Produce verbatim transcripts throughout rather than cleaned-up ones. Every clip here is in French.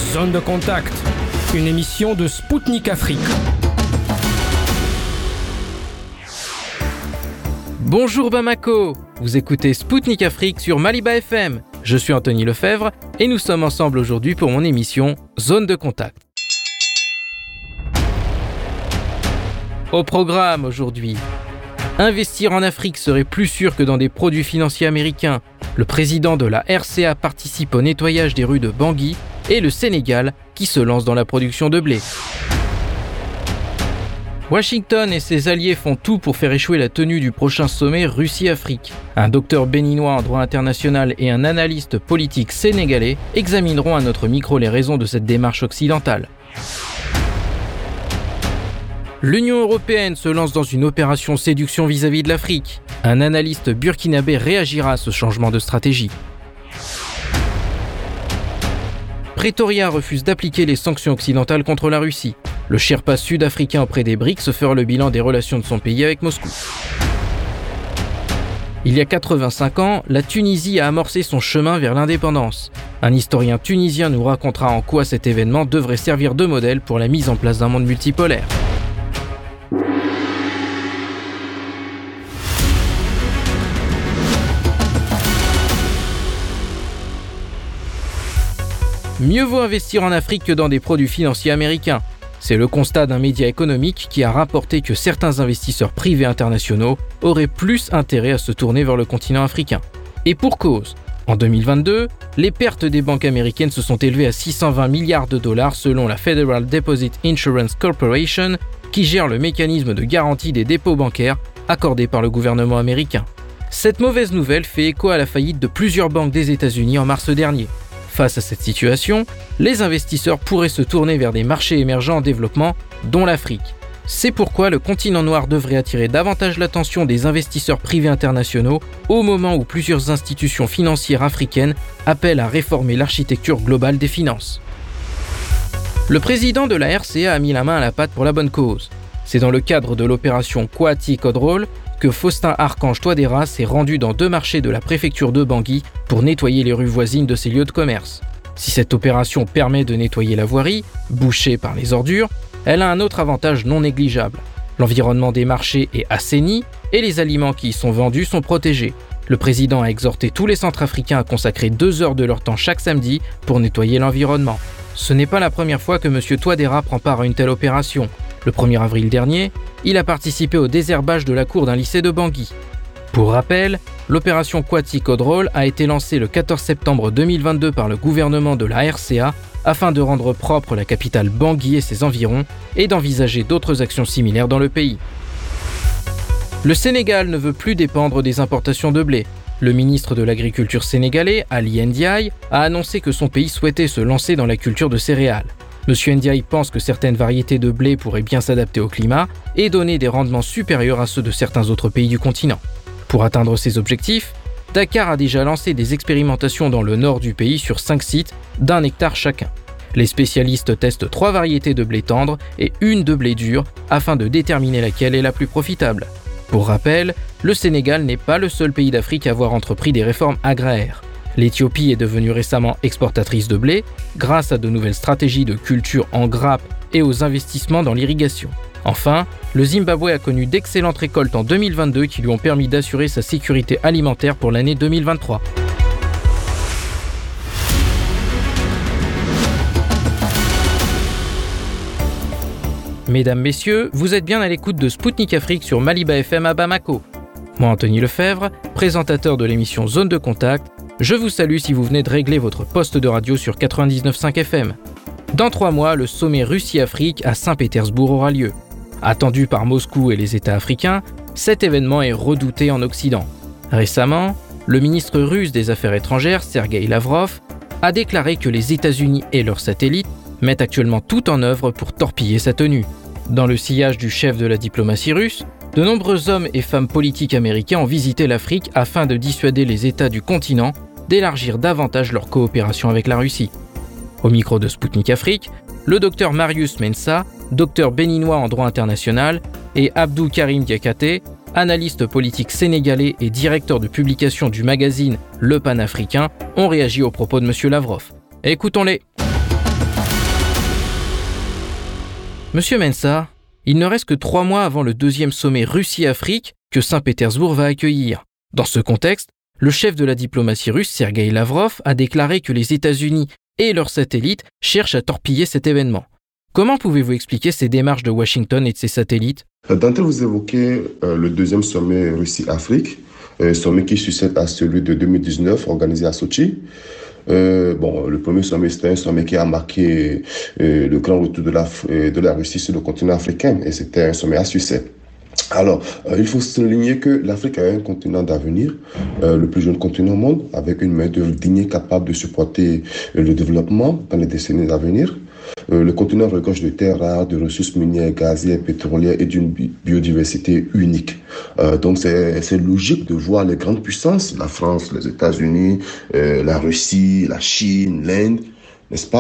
Zone de contact, une émission de Spoutnik Afrique. Bonjour Bamako, vous écoutez Spoutnik Afrique sur Maliba F M. Je suis Anthony Lefebvre et nous sommes ensemble aujourd'hui pour mon émission Zone de contact. Au programme aujourd'hui, investir en Afrique serait plus sûr que dans des produits financiers américains. Le président de la R C A participe au nettoyage des rues de Bangui et le Sénégal qui se lance dans la production de blé. Washington et ses alliés font tout pour faire échouer la tenue du prochain sommet Russie-Afrique. Un docteur béninois en droit international et un analyste politique sénégalais examineront à notre micro les raisons de cette démarche occidentale. L'Union européenne se lance dans une opération séduction vis-à-vis de l'Afrique. Un analyste burkinabé réagira à ce changement de stratégie. Pretoria refuse d'appliquer les sanctions occidentales contre la Russie. Le Sherpa sud-africain auprès des B R I C S fera le bilan des relations de son pays avec Moscou. Il y a quatre-vingt-cinq ans, la Tunisie a amorcé son chemin vers l'indépendance. Un historien tunisien nous racontera en quoi cet événement devrait servir de modèle pour la mise en place d'un monde multipolaire. Mieux vaut investir en Afrique que dans des produits financiers américains. C'est le constat d'un média économique qui a rapporté que certains investisseurs privés internationaux auraient plus intérêt à se tourner vers le continent africain. Et pour cause, en deux mille vingt-deux, les pertes des banques américaines se sont élevées à six cent vingt milliards de dollars selon la Federal Deposit Insurance Corporation, qui gère le mécanisme de garantie des dépôts bancaires accordé par le gouvernement américain. Cette mauvaise nouvelle fait écho à la faillite de plusieurs banques des États-Unis en mars dernier. Face à cette situation, les investisseurs pourraient se tourner vers des marchés émergents en développement, dont l'Afrique. C'est pourquoi le continent noir devrait attirer davantage l'attention des investisseurs privés internationaux au moment où plusieurs institutions financières africaines appellent à réformer l'architecture globale des finances. Le président de la R C A a mis la main à la pâte pour la bonne cause. C'est dans le cadre de l'opération Kwati Codrol que Faustin Archange Touadéra s'est rendu dans deux marchés de la préfecture de Bangui pour nettoyer les rues voisines de ces lieux de commerce. Si cette opération permet de nettoyer la voirie, bouchée par les ordures, elle a un autre avantage non négligeable. L'environnement des marchés est assaini et les aliments qui y sont vendus sont protégés. Le président a exhorté tous les Centrafricains à consacrer deux heures de leur temps chaque samedi pour nettoyer l'environnement. Ce n'est pas la première fois que M. Touadéra prend part à une telle opération. Le premier avril dernier, il a participé au désherbage de la cour d'un lycée de Bangui. Pour rappel, l'opération Kwati Codrol a été lancée le quatorze septembre deux mille vingt-deux par le gouvernement de la R C A afin de rendre propre la capitale Bangui et ses environs et d'envisager d'autres actions similaires dans le pays. Le Sénégal ne veut plus dépendre des importations de blé. Le ministre de l'Agriculture sénégalais, Ali Ndiaye, a annoncé que son pays souhaitait se lancer dans la culture de céréales. M. Ndiaye pense que certaines variétés de blé pourraient bien s'adapter au climat et donner des rendements supérieurs à ceux de certains autres pays du continent. Pour atteindre ces objectifs, Dakar a déjà lancé des expérimentations dans le nord du pays sur cinq sites d'un hectare chacun. Les spécialistes testent trois variétés de blé tendre et une de blé dur afin de déterminer laquelle est la plus profitable. Pour rappel, le Sénégal n'est pas le seul pays d'Afrique à avoir entrepris des réformes agraires. L'Éthiopie est devenue récemment exportatrice de blé grâce à de nouvelles stratégies de culture en grappes et aux investissements dans l'irrigation. Enfin, le Zimbabwe a connu d'excellentes récoltes en deux mille vingt-deux qui lui ont permis d'assurer sa sécurité alimentaire pour l'année deux mille vingt-trois. Mesdames, Messieurs, vous êtes bien à l'écoute de Spoutnik Afrique sur Maliba F M à Bamako. Moi, Anthony Lefebvre, présentateur de l'émission Zone de Contact, je vous salue si vous venez de régler votre poste de radio sur quatre-vingt-dix-neuf virgule cinq F M. Dans trois mois, le sommet Russie-Afrique à Saint-Pétersbourg aura lieu. Attendu par Moscou et les États africains, cet événement est redouté en Occident. Récemment, le ministre russe des Affaires étrangères, Sergueï Lavrov, a déclaré que les États-Unis et leurs satellites mettent actuellement tout en œuvre pour torpiller sa tenue. Dans le sillage du chef de la diplomatie russe, de nombreux hommes et femmes politiques américains ont visité l'Afrique afin de dissuader les États du continent d'élargir davantage leur coopération avec la Russie. Au micro de Spoutnik Afrique, le docteur Marius Mensa, docteur béninois en droit international, et Abdou Karim Diakhaté, analyste politique sénégalais et directeur de publication du magazine Le Panafricain, ont réagi aux propos de M. Lavrov. Écoutons-les. Monsieur Mensah, il ne reste que trois mois avant le deuxième sommet Russie-Afrique que Saint-Pétersbourg va accueillir. Dans ce contexte, le chef de la diplomatie russe, Sergueï Lavrov, a déclaré que les États-Unis et leurs satellites cherchent à torpiller cet événement. Comment pouvez-vous expliquer ces démarches de Washington et de ses satellites ? D'entrée, vous évoquez euh, le deuxième sommet Russie-Afrique, euh, sommet qui succède à celui de deux mille dix-neuf organisé à Sochi. Euh, bon, le premier sommet, c'était un sommet qui a marqué euh, le grand retour de la, euh, de la Russie sur le continent africain, et c'était un sommet à succès. Alors, euh, il faut souligner que l'Afrique est un continent d'avenir, euh, le plus jeune continent au monde, avec une main-d'œuvre digne capable de supporter euh, le développement dans les décennies à venir. Euh, le continent regorge de terres rares, de ressources minières, gazières, pétrolières et d'une bi- biodiversité unique. Euh, donc, c'est, c'est logique de voir les grandes puissances, la France, les États-Unis, euh, la Russie, la Chine, l'Inde, n'est-ce pas ?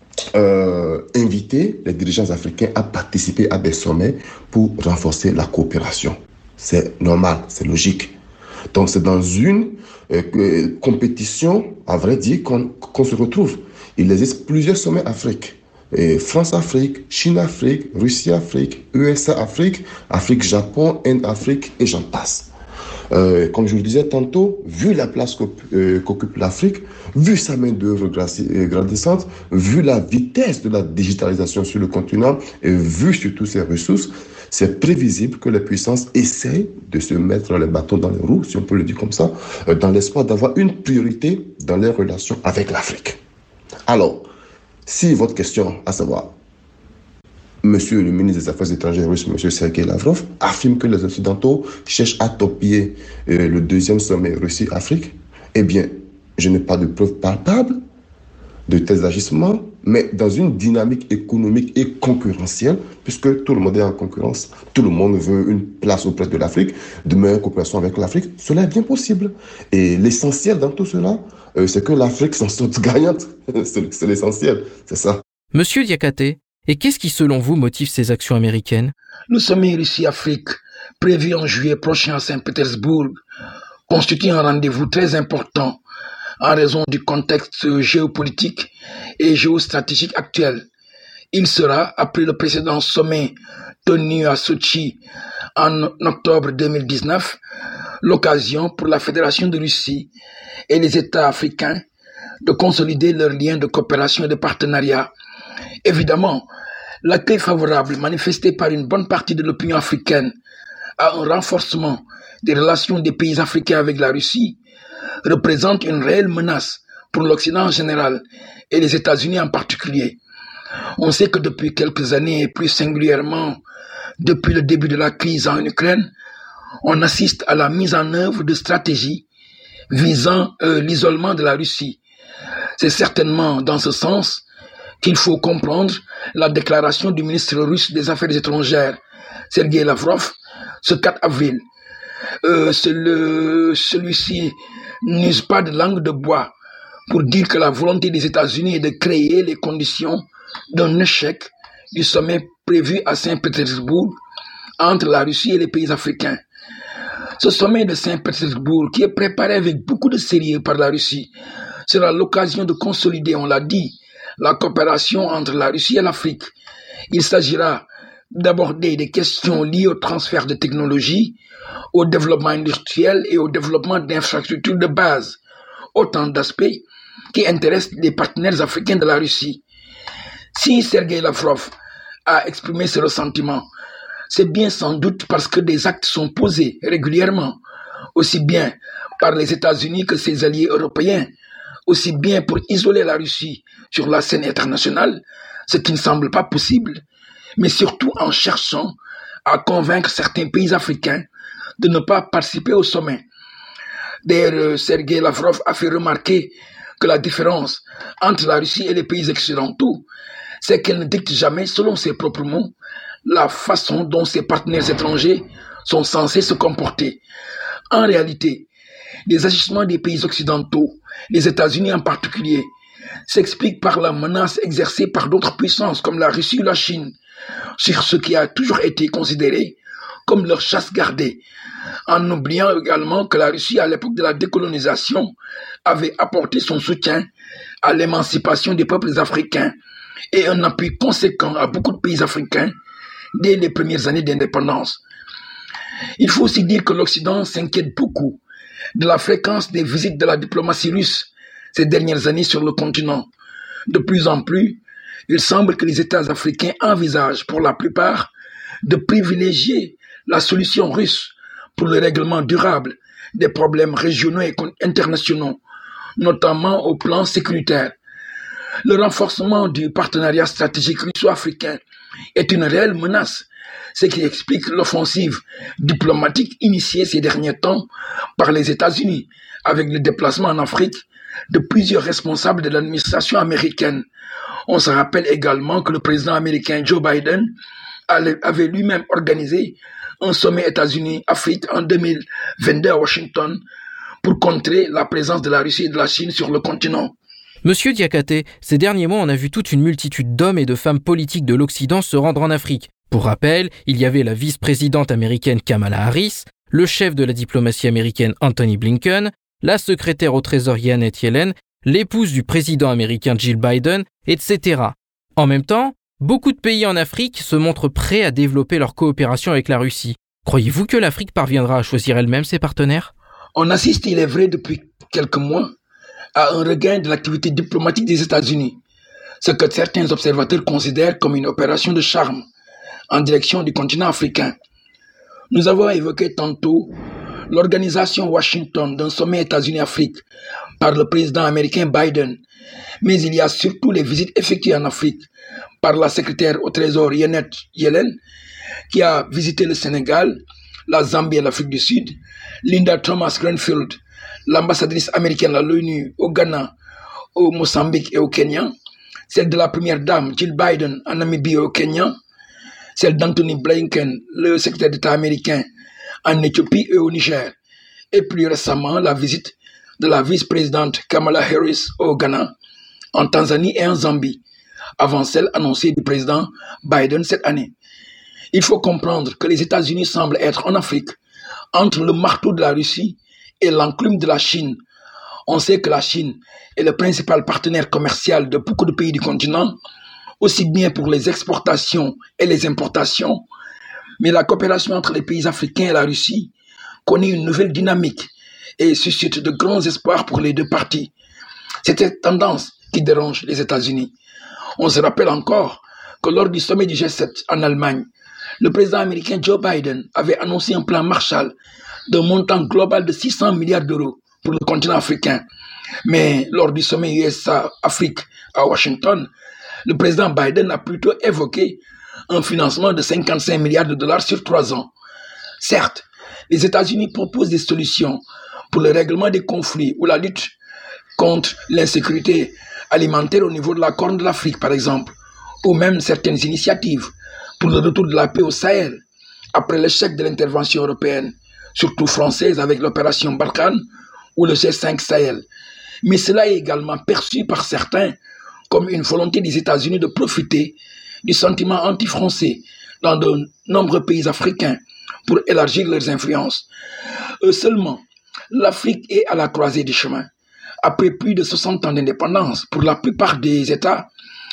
Euh, inviter les dirigeants africains à participer à des sommets pour renforcer la coopération. C'est normal, c'est logique. Donc c'est dans une euh, compétition, à vrai dire, qu'on, qu'on se retrouve. Il existe plusieurs sommets Afrique. Et France-Afrique, Chine-Afrique, Russie-Afrique, U S A-Afrique, Afrique-Japon, Inde-Afrique et j'en passe. Euh, comme je vous le disais tantôt, vu la place euh, qu'occupe l'Afrique, vu sa main-d'œuvre grandissante, vu la vitesse de la digitalisation sur le continent et vu surtout ses ressources, c'est prévisible que les puissances essayent de se mettre les bâtons dans les roues, si on peut le dire comme ça, euh, dans l'espoir d'avoir une priorité dans les relations avec l'Afrique. Alors, si votre question, à savoir, Monsieur le ministre des Affaires étrangères russe, Monsieur Sergueï Lavrov, affirme que les Occidentaux cherchent à torpiller euh, le deuxième sommet Russie-Afrique, eh bien, je n'ai pas de preuves palpables de tels agissements, mais dans une dynamique économique et concurrentielle, puisque tout le monde est en concurrence, tout le monde veut une place auprès de l'Afrique, de meilleure coopération avec l'Afrique, cela est bien possible. Et l'essentiel dans tout cela, euh, c'est que l'Afrique s'en sorte gagnante. c'est, c'est l'essentiel, c'est ça. Monsieur Diakhaté, et qu'est-ce qui, selon vous, motive ces actions américaines ? Le sommet Russie-Afrique, prévu en juillet prochain à Saint-Pétersbourg, constitue un rendez-vous très important en raison du contexte géopolitique et géostratégique actuel. Il sera, après le précédent sommet tenu à Sochi en octobre deux mille dix-neuf, l'occasion pour la Fédération de Russie et les États africains de consolider leurs liens de coopération et de partenariat. Évidemment, l'accueil favorable manifesté par une bonne partie de l'opinion africaine à un renforcement des relations des pays africains avec la Russie représente une réelle menace pour l'Occident en général et les États-Unis en particulier. On sait que depuis quelques années, et plus singulièrement depuis le début de la crise en Ukraine, on assiste à la mise en œuvre de stratégies visant euh, l'isolement de la Russie. C'est certainement dans ce sens qu'il faut comprendre la déclaration du ministre russe des Affaires étrangères, Sergueï Lavrov, ce quatre avril. Euh, c'est le, celui-ci n'use pas de langue de bois pour dire que la volonté des États-Unis est de créer les conditions d'un échec du sommet prévu à Saint-Pétersbourg entre la Russie et les pays africains. Ce sommet de Saint-Pétersbourg, qui est préparé avec beaucoup de sérieux par la Russie, sera l'occasion de consolider, on l'a dit, la coopération entre la Russie et l'Afrique. Il s'agira d'aborder des questions liées au transfert de technologies, au développement industriel et au développement d'infrastructures de base, autant d'aspects qui intéressent les partenaires africains de la Russie. Si Sergueï Lavrov a exprimé ce ressentiment, c'est bien sans doute parce que des actes sont posés régulièrement, aussi bien par les États-Unis que ses alliés européens, aussi bien pour isoler la Russie sur la scène internationale, ce qui ne semble pas possible, mais surtout en cherchant à convaincre certains pays africains de ne pas participer au sommet. D'ailleurs, Sergueï Lavrov a fait remarquer que la différence entre la Russie et les pays occidentaux, c'est qu'elle ne dicte jamais, selon ses propres mots, la façon dont ses partenaires étrangers sont censés se comporter. En réalité, les agissements des pays occidentaux, les États-Unis en particulier, s'expliquent par la menace exercée par d'autres puissances comme la Russie ou la Chine sur ce qui a toujours été considéré comme leur chasse gardée, en oubliant également que la Russie, à l'époque de la décolonisation, avait apporté son soutien à l'émancipation des peuples africains et un appui conséquent à beaucoup de pays africains dès les premières années d'indépendance. Il faut aussi dire que l'Occident s'inquiète beaucoup de la fréquence des visites de la diplomatie russe ces dernières années sur le continent. De plus en plus, il semble que les États africains envisagent pour la plupart de privilégier la solution russe pour le règlement durable des problèmes régionaux et internationaux, notamment au plan sécuritaire. Le renforcement du partenariat stratégique russo-africain est une réelle menace, ce qui explique l'offensive diplomatique initiée ces derniers temps par les États-Unis, avec le déplacement en Afrique de plusieurs responsables de l'administration américaine. On se rappelle également que le président américain Joe Biden avait lui-même organisé un sommet États-Unis-Afrique en deux mille vingt-deux à Washington pour contrer la présence de la Russie et de la Chine sur le continent. Monsieur Diakhaté, ces derniers mois, on a vu toute une multitude d'hommes et de femmes politiques de l'Occident se rendre en Afrique. Pour rappel, il y avait la vice-présidente américaine Kamala Harris, le chef de la diplomatie américaine Anthony Blinken, la secrétaire au Trésor Janet Yellen, l'épouse du président américain Jill Biden, et cetera. En même temps, beaucoup de pays en Afrique se montrent prêts à développer leur coopération avec la Russie. Croyez-vous que l'Afrique parviendra à choisir elle-même ses partenaires ? On assiste, il est vrai, depuis quelques mois, à un regain de l'activité diplomatique des États-Unis, ce que certains observateurs considèrent comme une opération de charme en direction du continent africain. Nous avons évoqué tantôt l'organisation Washington d'un sommet États-Unis-Afrique par le président américain Biden, mais il y a surtout les visites effectuées en Afrique par la secrétaire au Trésor Janet Yellen, qui a visité le Sénégal, la Zambie et l'Afrique du Sud, Linda Thomas-Greenfield, l'ambassadrice américaine à l'ONU au Ghana, au Mozambique et au Kenya, celle de la première dame Jill Biden en Namibie et au Kenya, celle d'Anthony Blinken, le secrétaire d'État américain, en Éthiopie et au Niger, et plus récemment la visite de la vice-présidente Kamala Harris au Ghana, en Tanzanie et en Zambie, avant celle annoncée du président Biden cette année. Il faut comprendre que les États-Unis semblent être en Afrique, entre le marteau de la Russie et l'enclume de la Chine. On sait que la Chine est le principal partenaire commercial de beaucoup de pays du continent, aussi bien pour les exportations et les importations, mais la coopération entre les pays africains et la Russie connaît une nouvelle dynamique et suscite de grands espoirs pour les deux parties. C'est cette tendance qui dérange les États-Unis. On se rappelle encore que lors du sommet du G sept en Allemagne, le président américain Joe Biden avait annoncé un plan Marshall d'un montant global de six cents milliards d'euros pour le continent africain. Mais lors du sommet U S A-Afrique à Washington, le président Biden a plutôt évoqué un financement de cinquante-cinq milliards de dollars sur trois ans. Certes, les États-Unis proposent des solutions pour le règlement des conflits ou la lutte contre l'insécurité alimentaire au niveau de la Corne de l'Afrique, par exemple, ou même certaines initiatives pour le retour de la paix au Sahel, après l'échec de l'intervention européenne, surtout française avec l'opération Barkhane ou le G cinq Sahel. Mais cela est également perçu par certains comme une volonté des États-Unis de profiter du sentiment anti-français dans de nombreux pays africains pour élargir leurs influences. Eux seulement, l'Afrique est à la croisée des chemins. Après plus de soixante ans d'indépendance, pour la plupart des États,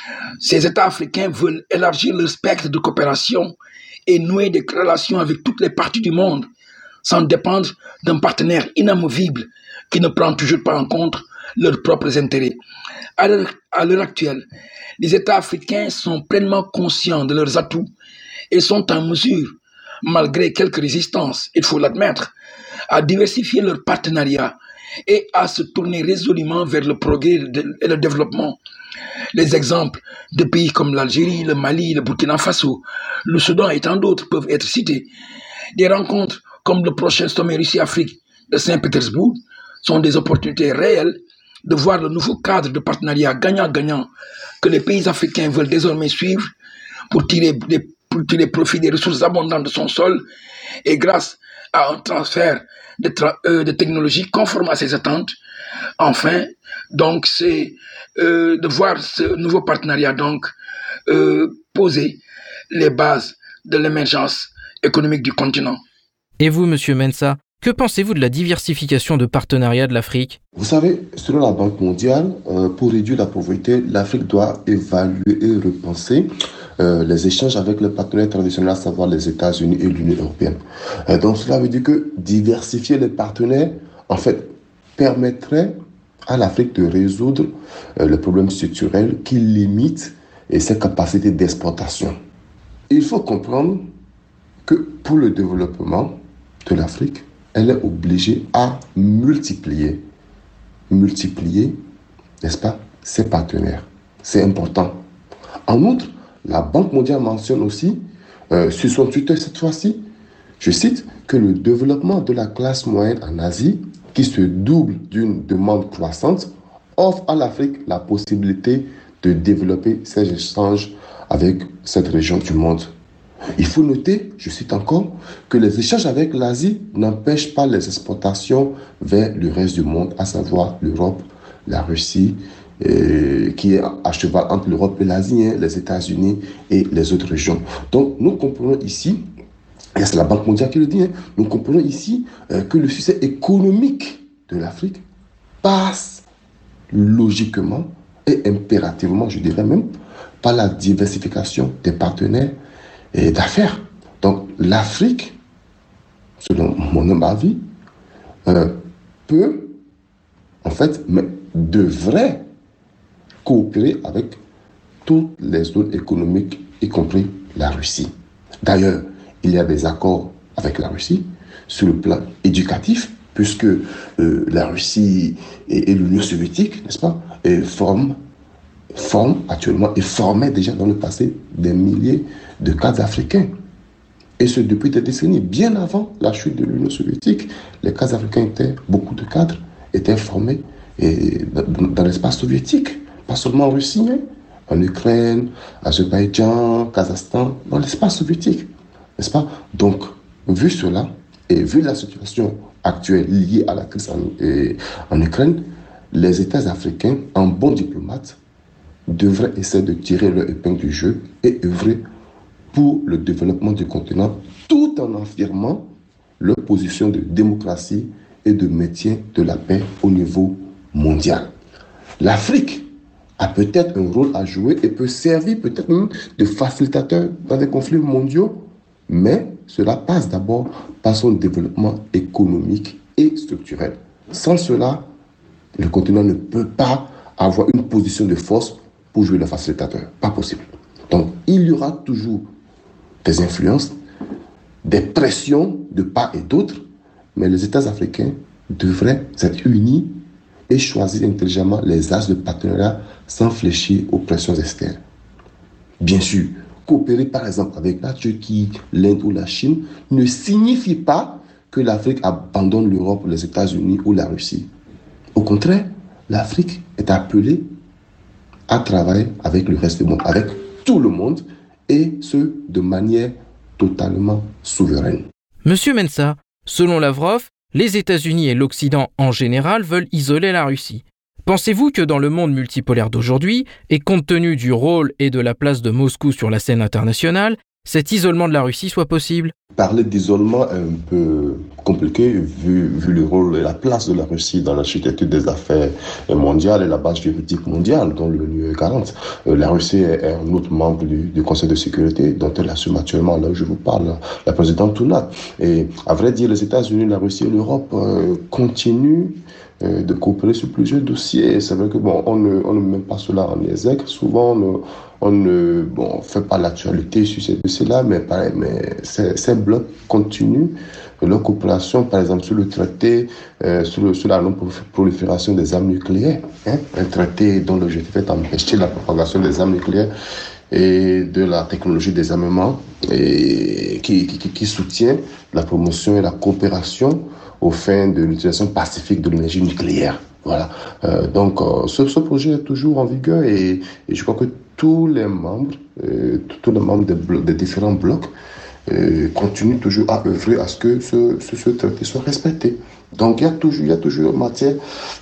ces États africains veulent élargir leur spectre de coopération et nouer des relations avec toutes les parties du monde, sans dépendre d'un partenaire inamovible qui ne prend toujours pas en compte leurs propres intérêts. À l'heure, à l'heure actuelle, les États africains sont pleinement conscients de leurs atouts et sont en mesure, malgré quelques résistances, il faut l'admettre, à diversifier leurs partenariats et à se tourner résolument vers le progrès et le développement. Les exemples de pays comme l'Algérie, le Mali, le Burkina Faso, le Soudan et tant d'autres peuvent être cités. Des rencontres comme le prochain sommet Russie-Afrique de Saint-Pétersbourg sont des opportunités réelles de voir le nouveau cadre de partenariat gagnant-gagnant que les pays africains veulent désormais suivre pour tirer, des, pour tirer profit des ressources abondantes de son sol et grâce à un transfert de, tra- euh, de technologies conformes à ses attentes. Enfin, donc, c'est euh, de voir ce nouveau partenariat donc euh, poser les bases de l'émergence économique du continent. Et vous, Monsieur Mensah, Que pensez-vous de la diversification de partenariats de l'Afrique ? Vous savez, selon la Banque mondiale, euh, pour réduire la pauvreté, l'Afrique doit évaluer et repenser euh, les échanges avec les partenaires traditionnels, à savoir les États-Unis et l'Union européenne. Euh, donc cela veut dire que diversifier les partenaires, en fait, permettrait à l'Afrique de résoudre euh, le problème structurel qui limite et ses capacités d'exportation. Il faut comprendre que pour le développement de l'Afrique, elle est obligée à multiplier, multiplier, n'est-ce pas, ses partenaires. C'est important. En outre, la Banque mondiale mentionne aussi, euh, sur son Twitter cette fois-ci, je cite, que le développement de la classe moyenne en Asie, qui se double d'une demande croissante, offre à l'Afrique la possibilité de développer ses échanges avec cette région du monde. Il faut noter, je cite encore, que les échanges avec l'Asie n'empêchent pas les exportations vers le reste du monde, à savoir l'Europe, la Russie, euh, qui est à cheval entre l'Europe et l'Asie, hein, les États-Unis et les autres régions. Donc nous comprenons ici, et c'est la Banque mondiale qui le dit, hein, nous comprenons ici euh, que le succès économique de l'Afrique passe logiquement et impérativement, je dirais même, par la diversification des partenaires et d'affaires. Donc l'Afrique, selon mon humble avis, euh, peut, en fait, mais devrait coopérer avec toutes les zones économiques, y compris la Russie. D'ailleurs, il y a des accords avec la Russie sur le plan éducatif, puisque euh, la Russie et, et l'Union soviétique, n'est-ce pas, et forment, forment actuellement et formaient déjà dans le passé des milliers de cadres africains. Et ce, depuis des décennies, bien avant la chute de l'Union soviétique, les cadres africains étaient, beaucoup de cadres étaient formés et, dans, dans l'espace soviétique, pas seulement en Russie, hein, en Ukraine, Azerbaïdjan, Kazakhstan, dans l'espace soviétique, n'est-ce pas? Donc, vu cela, et vu la situation actuelle liée à la crise en, et, en Ukraine, les États africains, en bons diplomates, devraient essayer de tirer leur épingle du jeu et œuvrer pour le développement du continent, tout en affirmant leur position de démocratie et de maintien de la paix au niveau mondial. L'Afrique a peut-être un rôle à jouer et peut servir peut-être même de facilitateur dans des conflits mondiaux, mais cela passe d'abord par son développement économique et structurel. Sans cela, le continent ne peut pas avoir une position de force pour jouer le facilitateur. Pas possible. Donc, il y aura toujours des influences, des pressions de part et d'autre, mais les États africains devraient être unis et choisir intelligemment les axes de partenariat sans fléchir aux pressions externes. Bien sûr, coopérer par exemple avec la Turquie, l'Inde ou la Chine ne signifie pas que l'Afrique abandonne l'Europe, les États-Unis ou la Russie. Au contraire, l'Afrique est appelée à travailler avec le reste du monde, avec tout le monde, et ce, de manière totalement souveraine. Monsieur Mensah, selon Lavrov, les États-Unis et l'Occident en général veulent isoler la Russie. Pensez-vous que dans le monde multipolaire d'aujourd'hui, et compte tenu du rôle et de la place de Moscou sur la scène internationale, cet isolement de la Russie soit possible ? Parler d'isolement est un peu compliqué vu, vu le rôle et la place de la Russie dans l'architecture des affaires mondiales et la base juridique mondiale dont l'ONU est garante. Euh, la Russie est un autre membre du, du Conseil de sécurité dont elle assume actuellement, là où je vous parle, la présidente Touna. Et à vrai dire, les États-Unis, la Russie et l'Europe euh, continuent euh, de coopérer sur plusieurs dossiers. C'est vrai que bon, on ne, on ne met pas cela en exergue. Souvent, on ne, on ne bon, fait pas l'actualité sur ces dossiers-là, mais, pareil, mais ces, ces blocs continuent leur coopération, par exemple, sur le traité euh, sur, le, sur la non-prolifération des armes nucléaires, hein, un traité dont l'objectif est d'empêcher la propagation des armes nucléaires et de la technologie des armements, et qui, qui, qui soutient la promotion et la coopération aux fins de l'utilisation pacifique de l'énergie nucléaire. Voilà. Euh, donc, euh, ce, ce projet est toujours en vigueur et, et je crois que tous les membres, euh, tous les membres des, blocs, des différents blocs euh, continuent toujours à œuvrer à ce que ce, ce, ce traité soit respecté. Donc, il y a toujours, il y a toujours matière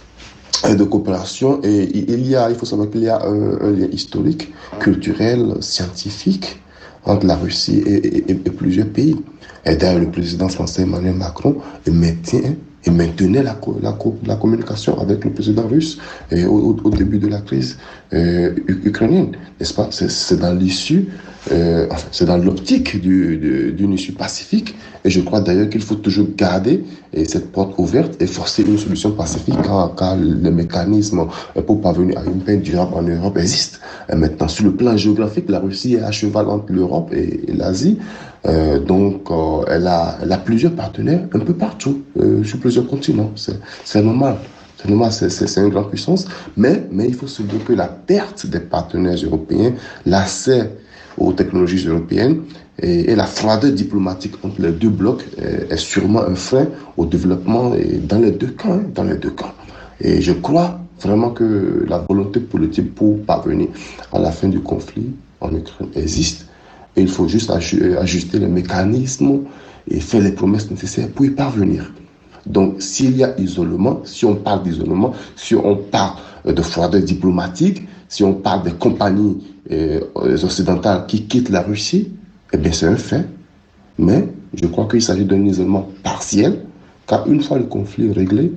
de coopération et il y a, il faut savoir qu'il y a un, un lien historique, culturel, scientifique entre la Russie et, et, et plusieurs pays. Et d'ailleurs, le président français Emmanuel Macron maintient et maintenait la, la, la communication avec le président russe et au, au début de la crise euh, ukrainienne, n'est-ce pas? C'est, c'est dans l'issue, euh, enfin, c'est dans l'optique du, du, d'une issue pacifique, et je crois d'ailleurs qu'il faut toujours garder et cette porte ouverte et forcer une solution pacifique car, car le mécanisme pour parvenir à une paix durable en Europe existe. Et maintenant, sur le plan géographique, la Russie est à cheval entre l'Europe et, et l'Asie. Euh, donc, euh, elle, a, elle a plusieurs partenaires un peu partout, euh, sur plusieurs continents. C'est, c'est normal. C'est normal, c'est, c'est, c'est une grande puissance. Mais, mais il faut se dire que la perte des partenaires européens, l'accès aux technologies européennes et, et la froideur diplomatique entre les deux blocs est, est sûrement un frein au développement et dans les deux camps. Hein, dans les deux camps. Et je crois vraiment que la volonté politique pour parvenir à la fin du conflit en Ukraine existe. Et il faut juste ajuster les mécanismes et faire les promesses nécessaires pour y parvenir. Donc, s'il y a isolement, si on parle d'isolement, si on parle de froideur diplomatique, si on parle des compagnies euh, occidentales qui quittent la Russie, eh bien, c'est un fait. Mais je crois qu'il s'agit d'un isolement partiel, car une fois le conflit réglé,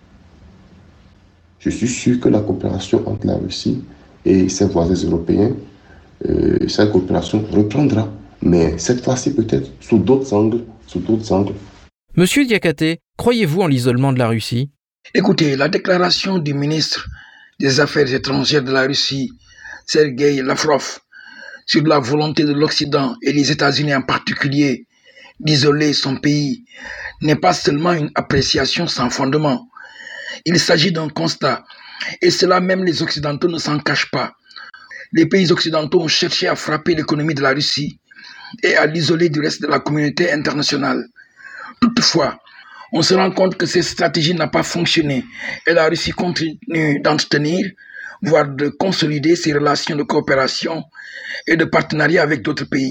je suis sûr que la coopération entre la Russie et ses voisins européens, euh, cette coopération reprendra. Mais cette fois-ci, peut-être sous d'autres angles, sous d'autres angles. Monsieur Diakhaté, croyez-vous en l'isolement de la Russie? Écoutez, la déclaration du ministre des Affaires étrangères de la Russie, Sergueï Lavrov, sur la volonté de l'Occident et des États-Unis en particulier d'isoler son pays n'est pas seulement une appréciation sans fondement. Il s'agit d'un constat, et cela même les Occidentaux ne s'en cachent pas. Les pays occidentaux ont cherché à frapper l'économie de la Russie et à l'isoler du reste de la communauté internationale. Toutefois, on se rend compte que cette stratégie n'a pas fonctionné et la Russie continue d'entretenir, voire de consolider ses relations de coopération et de partenariat avec d'autres pays.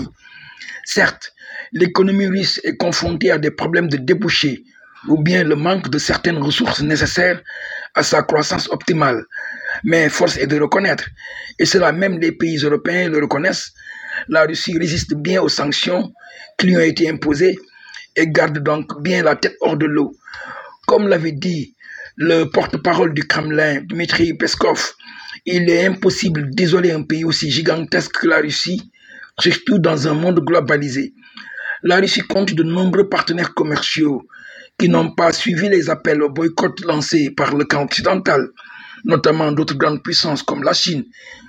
Certes, l'économie russe est confrontée à des problèmes de débouchés ou bien le manque de certaines ressources nécessaires à sa croissance optimale. Mais force est de reconnaître, et cela même les pays européens le reconnaissent, la Russie résiste bien aux sanctions qui lui ont été imposées et garde donc bien la tête hors de l'eau. Comme l'avait dit le porte-parole du Kremlin, Dmitri Peskov, il est impossible d'isoler un pays aussi gigantesque que la Russie, surtout dans un monde globalisé. La Russie compte de nombreux partenaires commerciaux qui n'ont pas suivi les appels au boycott lancés par le camp occidental, notamment d'autres grandes puissances comme la Chine.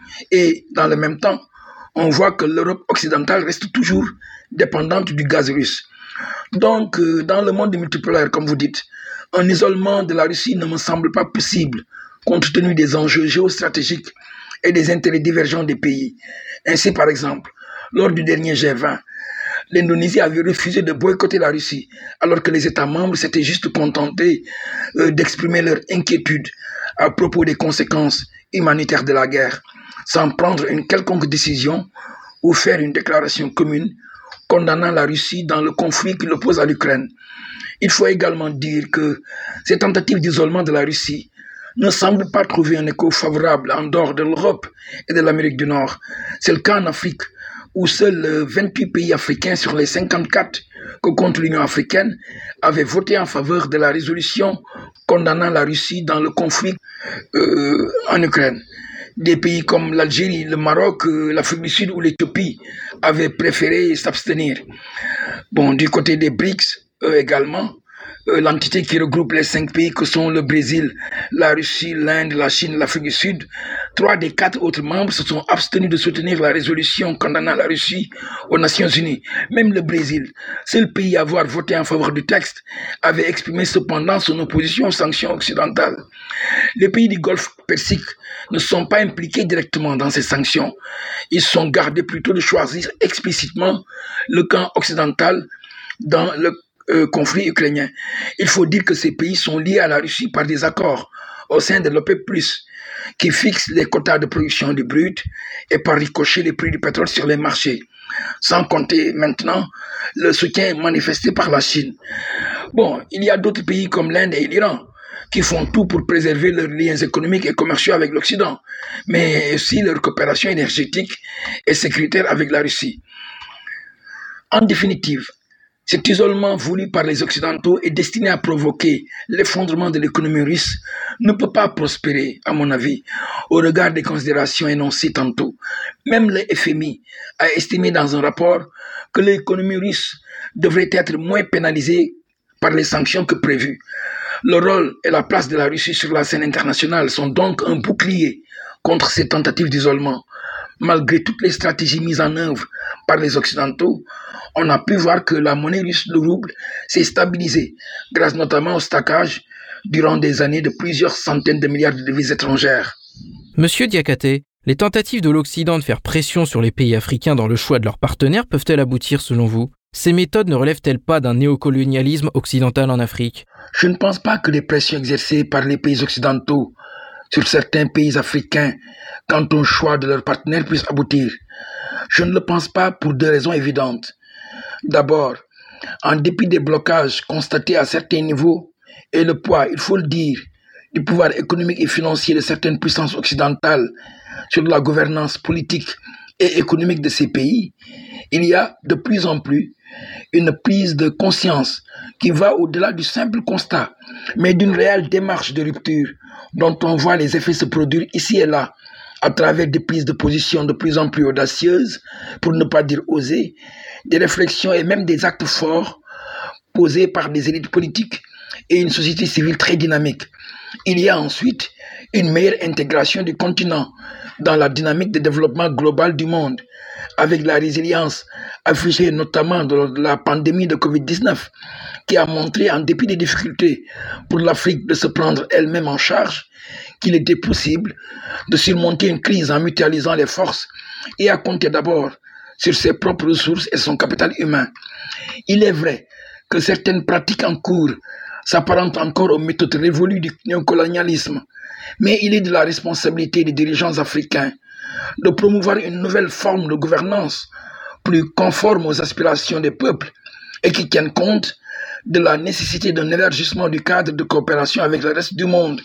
Et dans le même temps, on voit que l'Europe occidentale reste toujours dépendante du gaz russe. Donc, euh, dans le monde multipolaire, comme vous dites, un isolement de la Russie ne me semble pas possible, compte tenu des enjeux géostratégiques et des intérêts divergents des pays. Ainsi, par exemple, lors du dernier G vingt, l'Indonésie avait refusé de boycotter la Russie, alors que les États membres s'étaient juste contentés euh, d'exprimer leur inquiétude à propos des conséquences humanitaires de la guerre, sans prendre une quelconque décision ou faire une déclaration commune condamnant la Russie dans le conflit qui l'oppose à l'Ukraine. Il faut également dire que ces tentatives d'isolement de la Russie ne semblent pas trouver un écho favorable en dehors de l'Europe et de l'Amérique du Nord. C'est le cas en Afrique, où seuls vingt-huit pays africains sur les cinquante-quatre que compte l'Union africaine avaient voté en faveur de la résolution condamnant la Russie dans le conflit euh, en Ukraine. Des pays comme l'Algérie, le Maroc, l'Afrique du Sud ou l'Éthiopie avaient préféré s'abstenir. Bon, du côté des BRICS, eux également, euh, l'entité qui regroupe les cinq pays que sont le Brésil, la Russie, l'Inde, la Chine, l'Afrique du Sud, trois des quatre autres membres se sont abstenus de soutenir la résolution condamnant la Russie aux Nations Unies. Même le Brésil, seul pays à avoir voté en faveur du texte, avait exprimé cependant son opposition aux sanctions occidentales. Les pays du Golfe Persique ne sont pas impliqués directement dans ces sanctions. Ils sont gardés plutôt de choisir explicitement le camp occidental dans le euh, conflit ukrainien. Il faut dire que ces pays sont liés à la Russie par des accords au sein de l'OPEP plus, qui fixent les quotas de production du brut et par ricochet les prix du pétrole sur les marchés. Sans compter maintenant le soutien manifesté par la Chine. Bon, il y a d'autres pays comme l'Inde et l'Iran qui font tout pour préserver leurs liens économiques et commerciaux avec l'Occident, mais aussi leur coopération énergétique et sécuritaire avec la Russie. En définitive, cet isolement voulu par les Occidentaux et destiné à provoquer l'effondrement de l'économie russe ne peut pas prospérer, à mon avis, au regard des considérations énoncées tantôt. Même le F M I a estimé dans un rapport que l'économie russe devrait être moins pénalisée par les sanctions que prévu. Le rôle et la place de la Russie sur la scène internationale sont donc un bouclier contre ces tentatives d'isolement. Malgré toutes les stratégies mises en œuvre par les Occidentaux, on a pu voir que la monnaie russe, le rouble, s'est stabilisée, grâce notamment au stackage durant des années de plusieurs centaines de milliards de devises étrangères. Monsieur Diakhaté, les tentatives de l'Occident de faire pression sur les pays africains dans le choix de leurs partenaires peuvent-elles aboutir selon vous ? Ces méthodes ne relèvent-elles pas d'un néocolonialisme occidental en Afrique ? Je ne pense pas que les pressions exercées par les pays occidentaux sur certains pays africains quant au choix de leurs partenaires puissent aboutir. Je ne le pense pas pour deux raisons évidentes. D'abord, en dépit des blocages constatés à certains niveaux et le poids, il faut le dire, du pouvoir économique et financier de certaines puissances occidentales sur la gouvernance politique et économique de ces pays, il y a de plus en plus une prise de conscience qui va au-delà du simple constat, mais d'une réelle démarche de rupture dont on voit les effets se produire ici et là, à travers des prises de position de plus en plus audacieuses, pour ne pas dire osées, des réflexions et même des actes forts posés par des élites politiques et une société civile très dynamique. Il y a ensuite une meilleure intégration du continent dans la dynamique de développement global du monde, avec la résilience affichée notamment lors de la pandémie de covid dix-neuf, qui a montré, en dépit des difficultés pour l'Afrique de se prendre elle-même en charge, qu'il était possible de surmonter une crise en mutualisant les forces et à compter d'abord sur ses propres ressources et son capital humain. Il est vrai que certaines pratiques en cours s'apparentent encore aux méthodes révolues du néocolonialisme, mais il est de la responsabilité des dirigeants africains de promouvoir une nouvelle forme de gouvernance plus conforme aux aspirations des peuples et qui tienne compte de la nécessité d'un élargissement du cadre de coopération avec le reste du monde.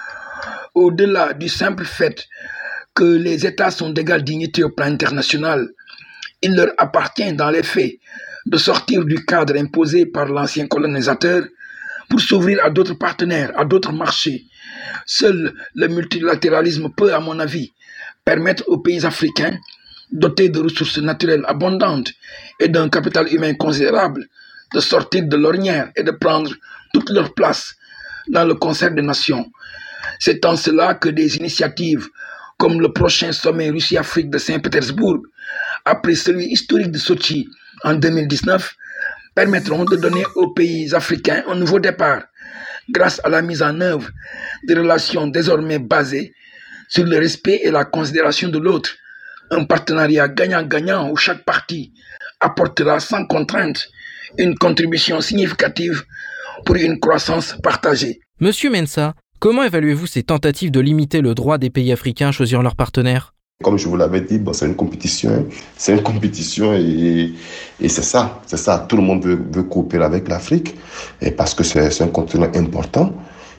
Au-delà du simple fait que les États sont d'égale dignité au plan international, il leur appartient dans les faits de sortir du cadre imposé par l'ancien colonisateur pour s'ouvrir à d'autres partenaires, à d'autres marchés. Seul le multilatéralisme peut, à mon avis, permettre aux pays africains, dotés de ressources naturelles abondantes et d'un capital humain considérable, de sortir de l'ornière et de prendre toute leur place dans le concert des nations. C'est en cela que des initiatives comme le prochain sommet Russie-Afrique de Saint-Pétersbourg, après celui historique de Sochi en deux mille dix-neuf, permettront de donner aux pays africains un nouveau départ, grâce à la mise en œuvre de relations désormais basées sur le respect et la considération de l'autre, un partenariat gagnant-gagnant où chaque partie apportera sans contrainte une contribution significative pour une croissance partagée. Monsieur Mensah, comment évaluez-vous ces tentatives de limiter le droit des pays africains à choisir leurs partenaires ? Comme je vous l'avais dit, bon, c'est une compétition, c'est une compétition et, et c'est ça, c'est ça. Tout le monde veut, veut coopérer avec l'Afrique et parce que c'est, c'est un continent important.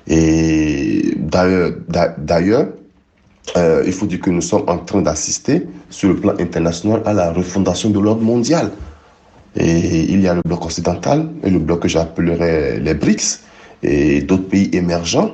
Et d'ailleurs, d'ailleurs euh, il faut dire que nous sommes en train d'assister sur le plan international à la refondation de l'ordre mondial. Et il y a le bloc occidental et le bloc que j'appellerais les B R I C S et d'autres pays émergents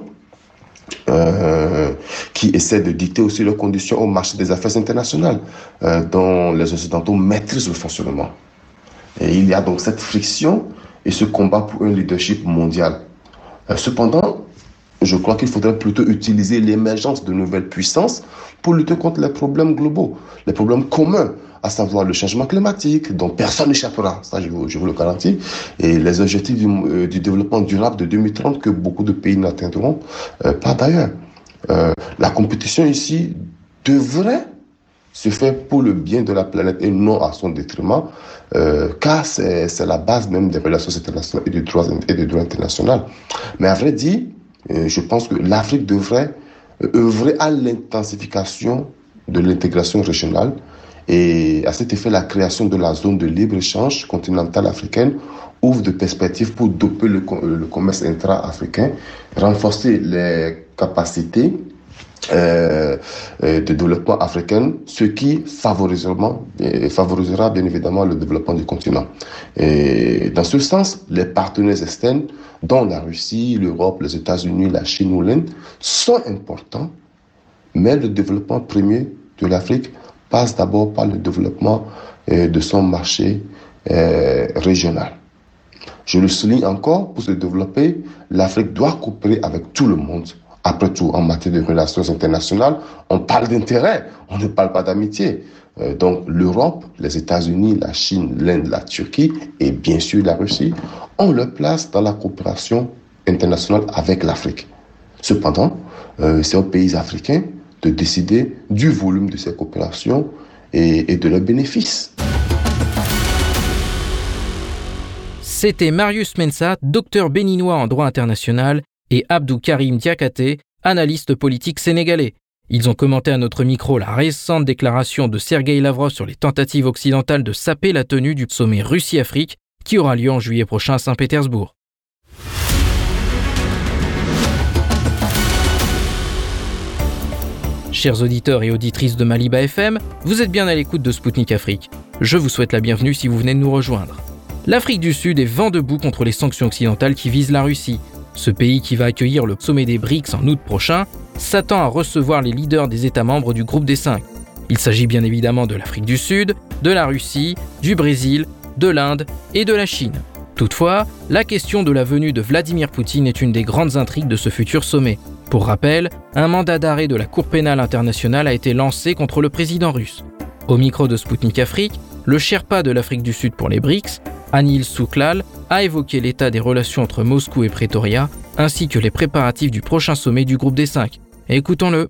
euh, qui essaient de dicter aussi leurs conditions au marché des affaires internationales euh, dont les Occidentaux maîtrisent le fonctionnement. Et il y a donc cette friction et ce combat pour un leadership mondial. Euh, cependant, je crois qu'il faudrait plutôt utiliser l'émergence de nouvelles puissances pour lutter contre les problèmes globaux, les problèmes communs, à savoir le changement climatique, dont personne n'échappera, ça je vous, je vous le garantis, et les objectifs du, euh, du développement durable de deux mille trente que beaucoup de pays n'atteindront euh, pas d'ailleurs. Euh, la compétition ici devrait se faire pour le bien de la planète et non à son détriment, euh, car c'est, c'est la base même des relations internationales et du droit, et du droit international. Mais à vrai dire, euh, je pense que l'Afrique devrait euh, œuvrer à l'intensification de l'intégration régionale. Et à cet effet, la création de la zone de libre-échange continentale africaine ouvre de perspectives pour doper le, le commerce intra-africain, renforcer les capacités euh, de développement africain, ce qui favorisera, favorisera bien évidemment le développement du continent. Et dans ce sens, les partenaires externes, dont la Russie, l'Europe, les États-Unis, la Chine ou l'Inde, sont importants, mais le développement premier de l'Afrique passe d'abord par le développement euh, de son marché euh, régional. Je le souligne encore, pour se développer, l'Afrique doit coopérer avec tout le monde. Après tout, en matière de relations internationales, on parle d'intérêt, on ne parle pas d'amitié. Euh, donc l'Europe, les États-Unis, la Chine, l'Inde, la Turquie et bien sûr la Russie ont leur place dans la coopération internationale avec l'Afrique. Cependant, euh, c'est aux pays africains de décider du volume de ces coopérations et, et de leurs bénéfices. C'était Marius Mensah, docteur béninois en droit international, et Abdou Karim Diakhaté, analyste politique sénégalais. Ils ont commenté à notre micro la récente déclaration de Sergueï Lavrov sur les tentatives occidentales de saper la tenue du sommet Russie-Afrique qui aura lieu en juillet prochain à Saint-Pétersbourg. Chers auditeurs et auditrices de Maliba F M, vous êtes bien à l'écoute de Spoutnik Afrique. Je vous souhaite la bienvenue si vous venez de nous rejoindre. L'Afrique du Sud est vent debout contre les sanctions occidentales qui visent la Russie. Ce pays, qui va accueillir le sommet des BRICS en août prochain, s'attend à recevoir les leaders des États membres du groupe des cinq. Il s'agit bien évidemment de l'Afrique du Sud, de la Russie, du Brésil, de l'Inde et de la Chine. Toutefois, la question de la venue de Vladimir Poutine est une des grandes intrigues de ce futur sommet. Pour rappel, un mandat d'arrêt de la Cour pénale internationale a été lancé contre le président russe. Au micro de Spoutnik Afrique, le Sherpa de l'Afrique du Sud pour les BRICS, Anil Souklal, a évoqué l'état des relations entre Moscou et Pretoria, ainsi que les préparatifs du prochain sommet du groupe des cinq. Écoutons-le.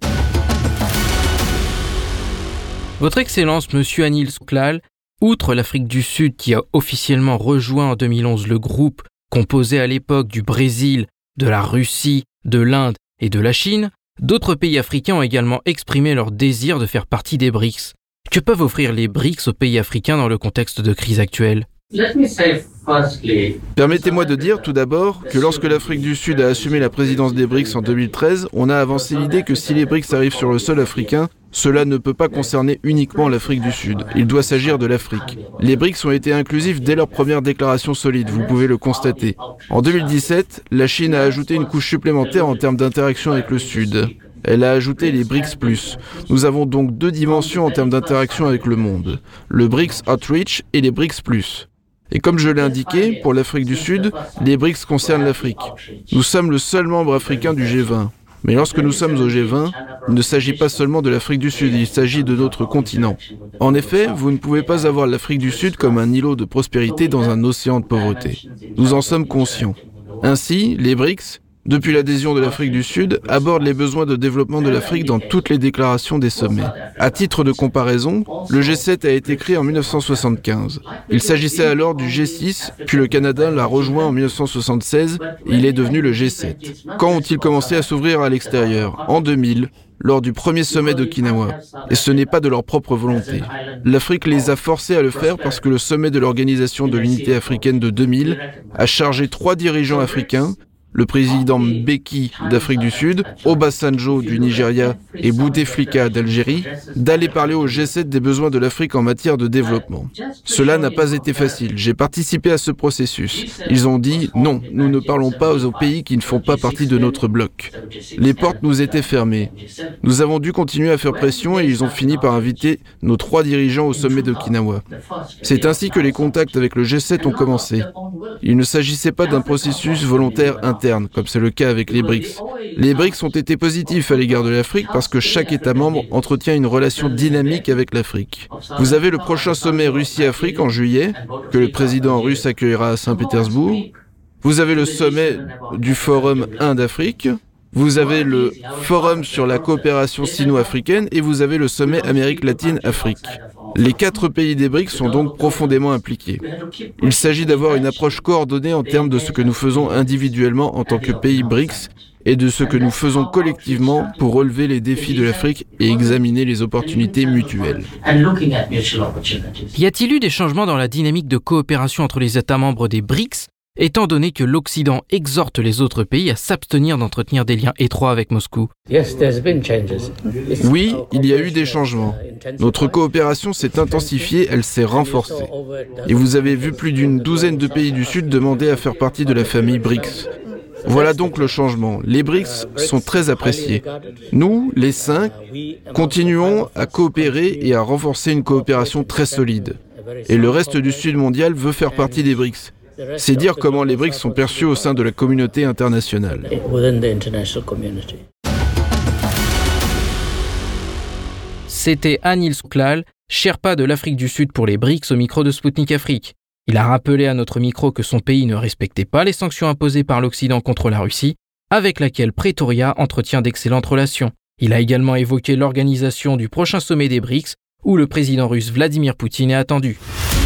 Votre Excellence, Monsieur Anil Souklal, outre l'Afrique du Sud qui a officiellement rejoint en deux mille onze le groupe composé à l'époque du Brésil, de la Russie, de l'Inde et de la Chine, d'autres pays africains ont également exprimé leur désir de faire partie des BRICS. Que peuvent offrir les BRICS aux pays africains dans le contexte de crise actuelle ? Permettez-moi de dire tout d'abord que lorsque l'Afrique du Sud a assumé la présidence des BRICS en deux mille treize, on a avancé l'idée que si les BRICS arrivent sur le sol africain, cela ne peut pas concerner uniquement l'Afrique du Sud. Il doit s'agir de l'Afrique. Les BRICS ont été inclusifs dès leur première déclaration solide, vous pouvez le constater. En deux mille dix-sept, la Chine a ajouté une couche supplémentaire en termes d'interaction avec le Sud. Elle a ajouté les BRICS plus. Nous avons donc deux dimensions en termes d'interaction avec le monde. Le BRICS Outreach et les BRICS plus. Et comme je l'ai indiqué, pour l'Afrique du Sud, les BRICS concernent l'Afrique. Nous sommes le seul membre africain du G vingt. Mais lorsque nous sommes au G vingt, il ne s'agit pas seulement de l'Afrique du Sud, il s'agit de notre continent. En effet, vous ne pouvez pas avoir l'Afrique du Sud comme un îlot de prospérité dans un océan de pauvreté. Nous en sommes conscients. Ainsi, les BRICS, depuis l'adhésion de l'Afrique du Sud, aborde les besoins de développement de l'Afrique dans toutes les déclarations des sommets. À titre de comparaison, le G sept a été créé en mille neuf cent soixante-quinze. Il s'agissait alors du G six, puis le Canada l'a rejoint en mille neuf cent soixante-seize et il est devenu le G sept. Quand ont-ils commencé à s'ouvrir à l'extérieur ? En deux mille, lors du premier sommet d'Okinawa. Et ce n'est pas de leur propre volonté. L'Afrique les a forcés à le faire parce que le sommet de l'Organisation de l'Unité africaine de deux mille a chargé trois dirigeants africains, le président Mbeki d'Afrique du Sud, Obasanjo du Nigeria et Bouteflika d'Algérie, d'aller parler au G sept des besoins de l'Afrique en matière de développement. Cela n'a pas été facile. J'ai participé à ce processus. Ils ont dit « Non, nous ne parlons pas aux pays qui ne font pas partie de notre bloc ». Les portes nous étaient fermées. Nous avons dû continuer à faire pression et ils ont fini par inviter nos trois dirigeants au sommet d'Okinawa. C'est ainsi que les contacts avec le G sept ont commencé. Il ne s'agissait pas d'un processus volontaire interne, comme c'est le cas avec les BRICS. Les BRICS ont été positifs à l'égard de l'Afrique parce que chaque État membre entretient une relation dynamique avec l'Afrique. Vous avez le prochain sommet Russie-Afrique en juillet, que le président russe accueillera à Saint-Pétersbourg. Vous avez le sommet du Forum Inde-Afrique. Vous avez le Forum sur la coopération sino-africaine et vous avez le sommet Amérique latine-Afrique. Les quatre pays des BRICS sont donc profondément impliqués. Il s'agit d'avoir une approche coordonnée en termes de ce que nous faisons individuellement en tant que pays BRICS et de ce que nous faisons collectivement pour relever les défis de l'Afrique et examiner les opportunités mutuelles. Y a-t-il eu des changements dans la dynamique de coopération entre les États membres des BRICS étant donné que l'Occident exhorte les autres pays à s'abstenir d'entretenir des liens étroits avec Moscou? Oui, il y a eu des changements. Notre coopération s'est intensifiée, elle s'est renforcée. Et vous avez vu plus d'une douzaine de pays du Sud demander à faire partie de la famille B R I C S. Voilà donc le changement. Les B R I C S sont très appréciés. Nous, les cinq, continuons à coopérer et à renforcer une coopération très solide. Et le reste du Sud mondial veut faire partie des B R I C S. C'est dire comment les B R I C S sont perçus au sein de la communauté internationale. C'était Anil Souklal, Sherpa de l'Afrique du Sud pour les B R I C S au micro de Spoutnik Afrique. Il a rappelé à notre micro que son pays ne respectait pas les sanctions imposées par l'Occident contre la Russie, avec laquelle Pretoria entretient d'excellentes relations. Il a également évoqué l'organisation du prochain sommet des B R I C S, où le président russe Vladimir Poutine est attendu.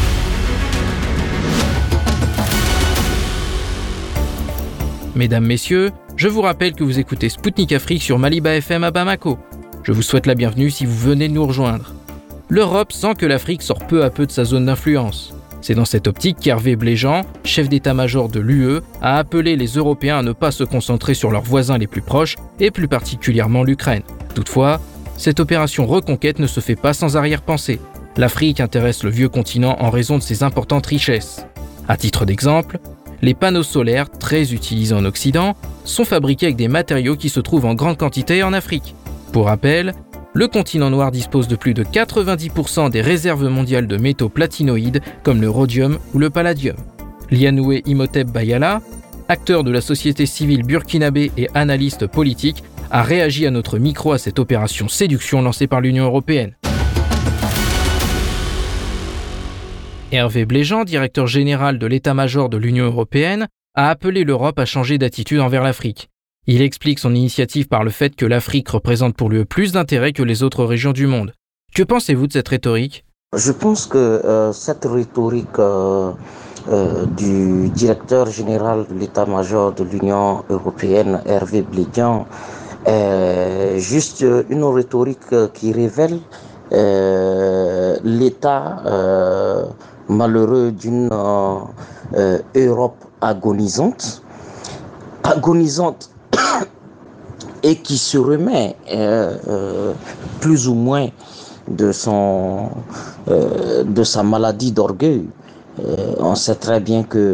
Mesdames, Messieurs, je vous rappelle que vous écoutez Spoutnik Afrique sur Maliba F M à Bamako. Je vous souhaite la bienvenue si vous venez de nous rejoindre. L'Europe sent que l'Afrique sort peu à peu de sa zone d'influence. C'est dans cette optique qu'Hervé Bléjean, chef d'état-major de l'U E, a appelé les Européens à ne pas se concentrer sur leurs voisins les plus proches, et plus particulièrement l'Ukraine. Toutefois, cette opération reconquête ne se fait pas sans arrière-pensée. L'Afrique intéresse le vieux continent en raison de ses importantes richesses. À titre d'exemple, les panneaux solaires, très utilisés en Occident, sont fabriqués avec des matériaux qui se trouvent en grande quantité en Afrique. Pour rappel, le continent noir dispose de plus de quatre-vingt-dix pour cent des réserves mondiales de métaux platinoïdes comme le rhodium ou le palladium. Lianoué Imhotep Bayala, acteur de la société civile burkinabé et analyste politique, a réagi à notre micro à cette opération séduction lancée par l'Union européenne. Hervé Bléjean, directeur général de l'état-major de l'Union européenne, a appelé l'Europe à changer d'attitude envers l'Afrique. Il explique son initiative par le fait que l'Afrique représente pour lui plus d'intérêt que les autres régions du monde. Que pensez-vous de cette rhétorique ? Je pense que euh, cette rhétorique euh, euh, du directeur général de l'état-major de l'Union européenne, Hervé Bléjean, est juste une rhétorique qui révèle euh, l'état euh, malheureux d'une euh, Europe agonisante, agonisante et qui se remet euh, euh, plus ou moins de son euh, de sa maladie d'orgueil. Euh, on sait très bien que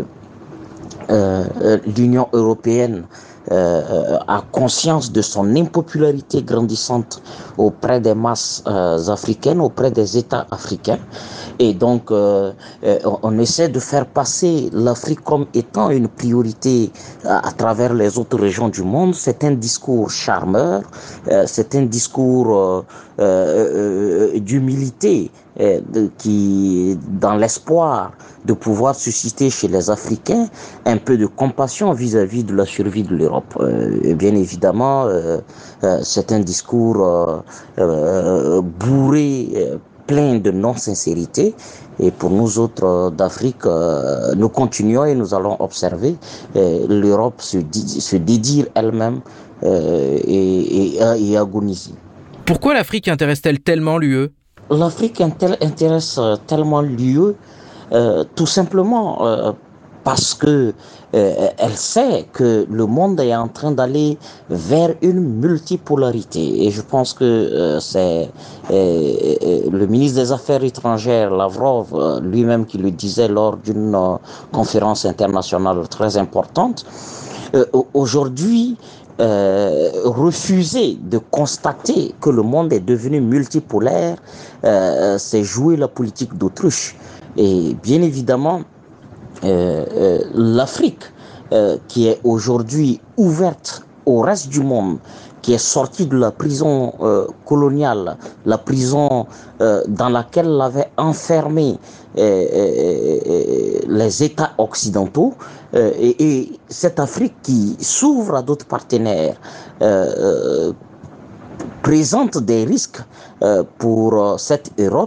euh, l'Union européenne euh, a conscience de son impopularité grandissante auprès des masses euh, africaines, auprès des États africains. Et donc, euh, euh, on essaie de faire passer l'Afrique comme étant une priorité à, à travers les autres régions du monde. C'est un discours charmeur, euh, c'est un discours euh, euh, d'humilité euh, de, qui, dans l'espoir de pouvoir susciter chez les Africains un peu de compassion vis-à-vis de la survie de l'Europe. Euh, et bien évidemment, euh, euh, c'est un discours euh, euh, bourré, euh, plein de non-sincérité. Et pour nous autres euh, d'Afrique, euh, nous continuons et nous allons observer euh, l'Europe se, di- se dédire elle-même euh, et, et, et agoniser. Pourquoi l'Afrique intéresse-t-elle tellement l'U E ? L'Afrique intéresse tellement l'U E euh, tout simplement euh, parce que euh, elle sait que le monde est en train d'aller vers une multipolarité. Et je pense que euh, c'est euh, le ministre des Affaires étrangères, Lavrov, euh, lui-même qui le disait lors d'une euh, conférence internationale très importante. Euh, aujourd'hui, Euh, refuser de constater que le monde est devenu multipolaire, euh, c'est jouer la politique d'autruche. Et bien évidemment, euh, euh, l'Afrique, euh, qui est aujourd'hui ouverte au reste du monde, qui est sortie de la prison euh, coloniale, la prison euh, dans laquelle l'avaient enfermé euh, euh, les États occidentaux, euh, et, et cette Afrique qui s'ouvre à d'autres partenaires euh, euh, présente des risques euh, pour euh, cette Europe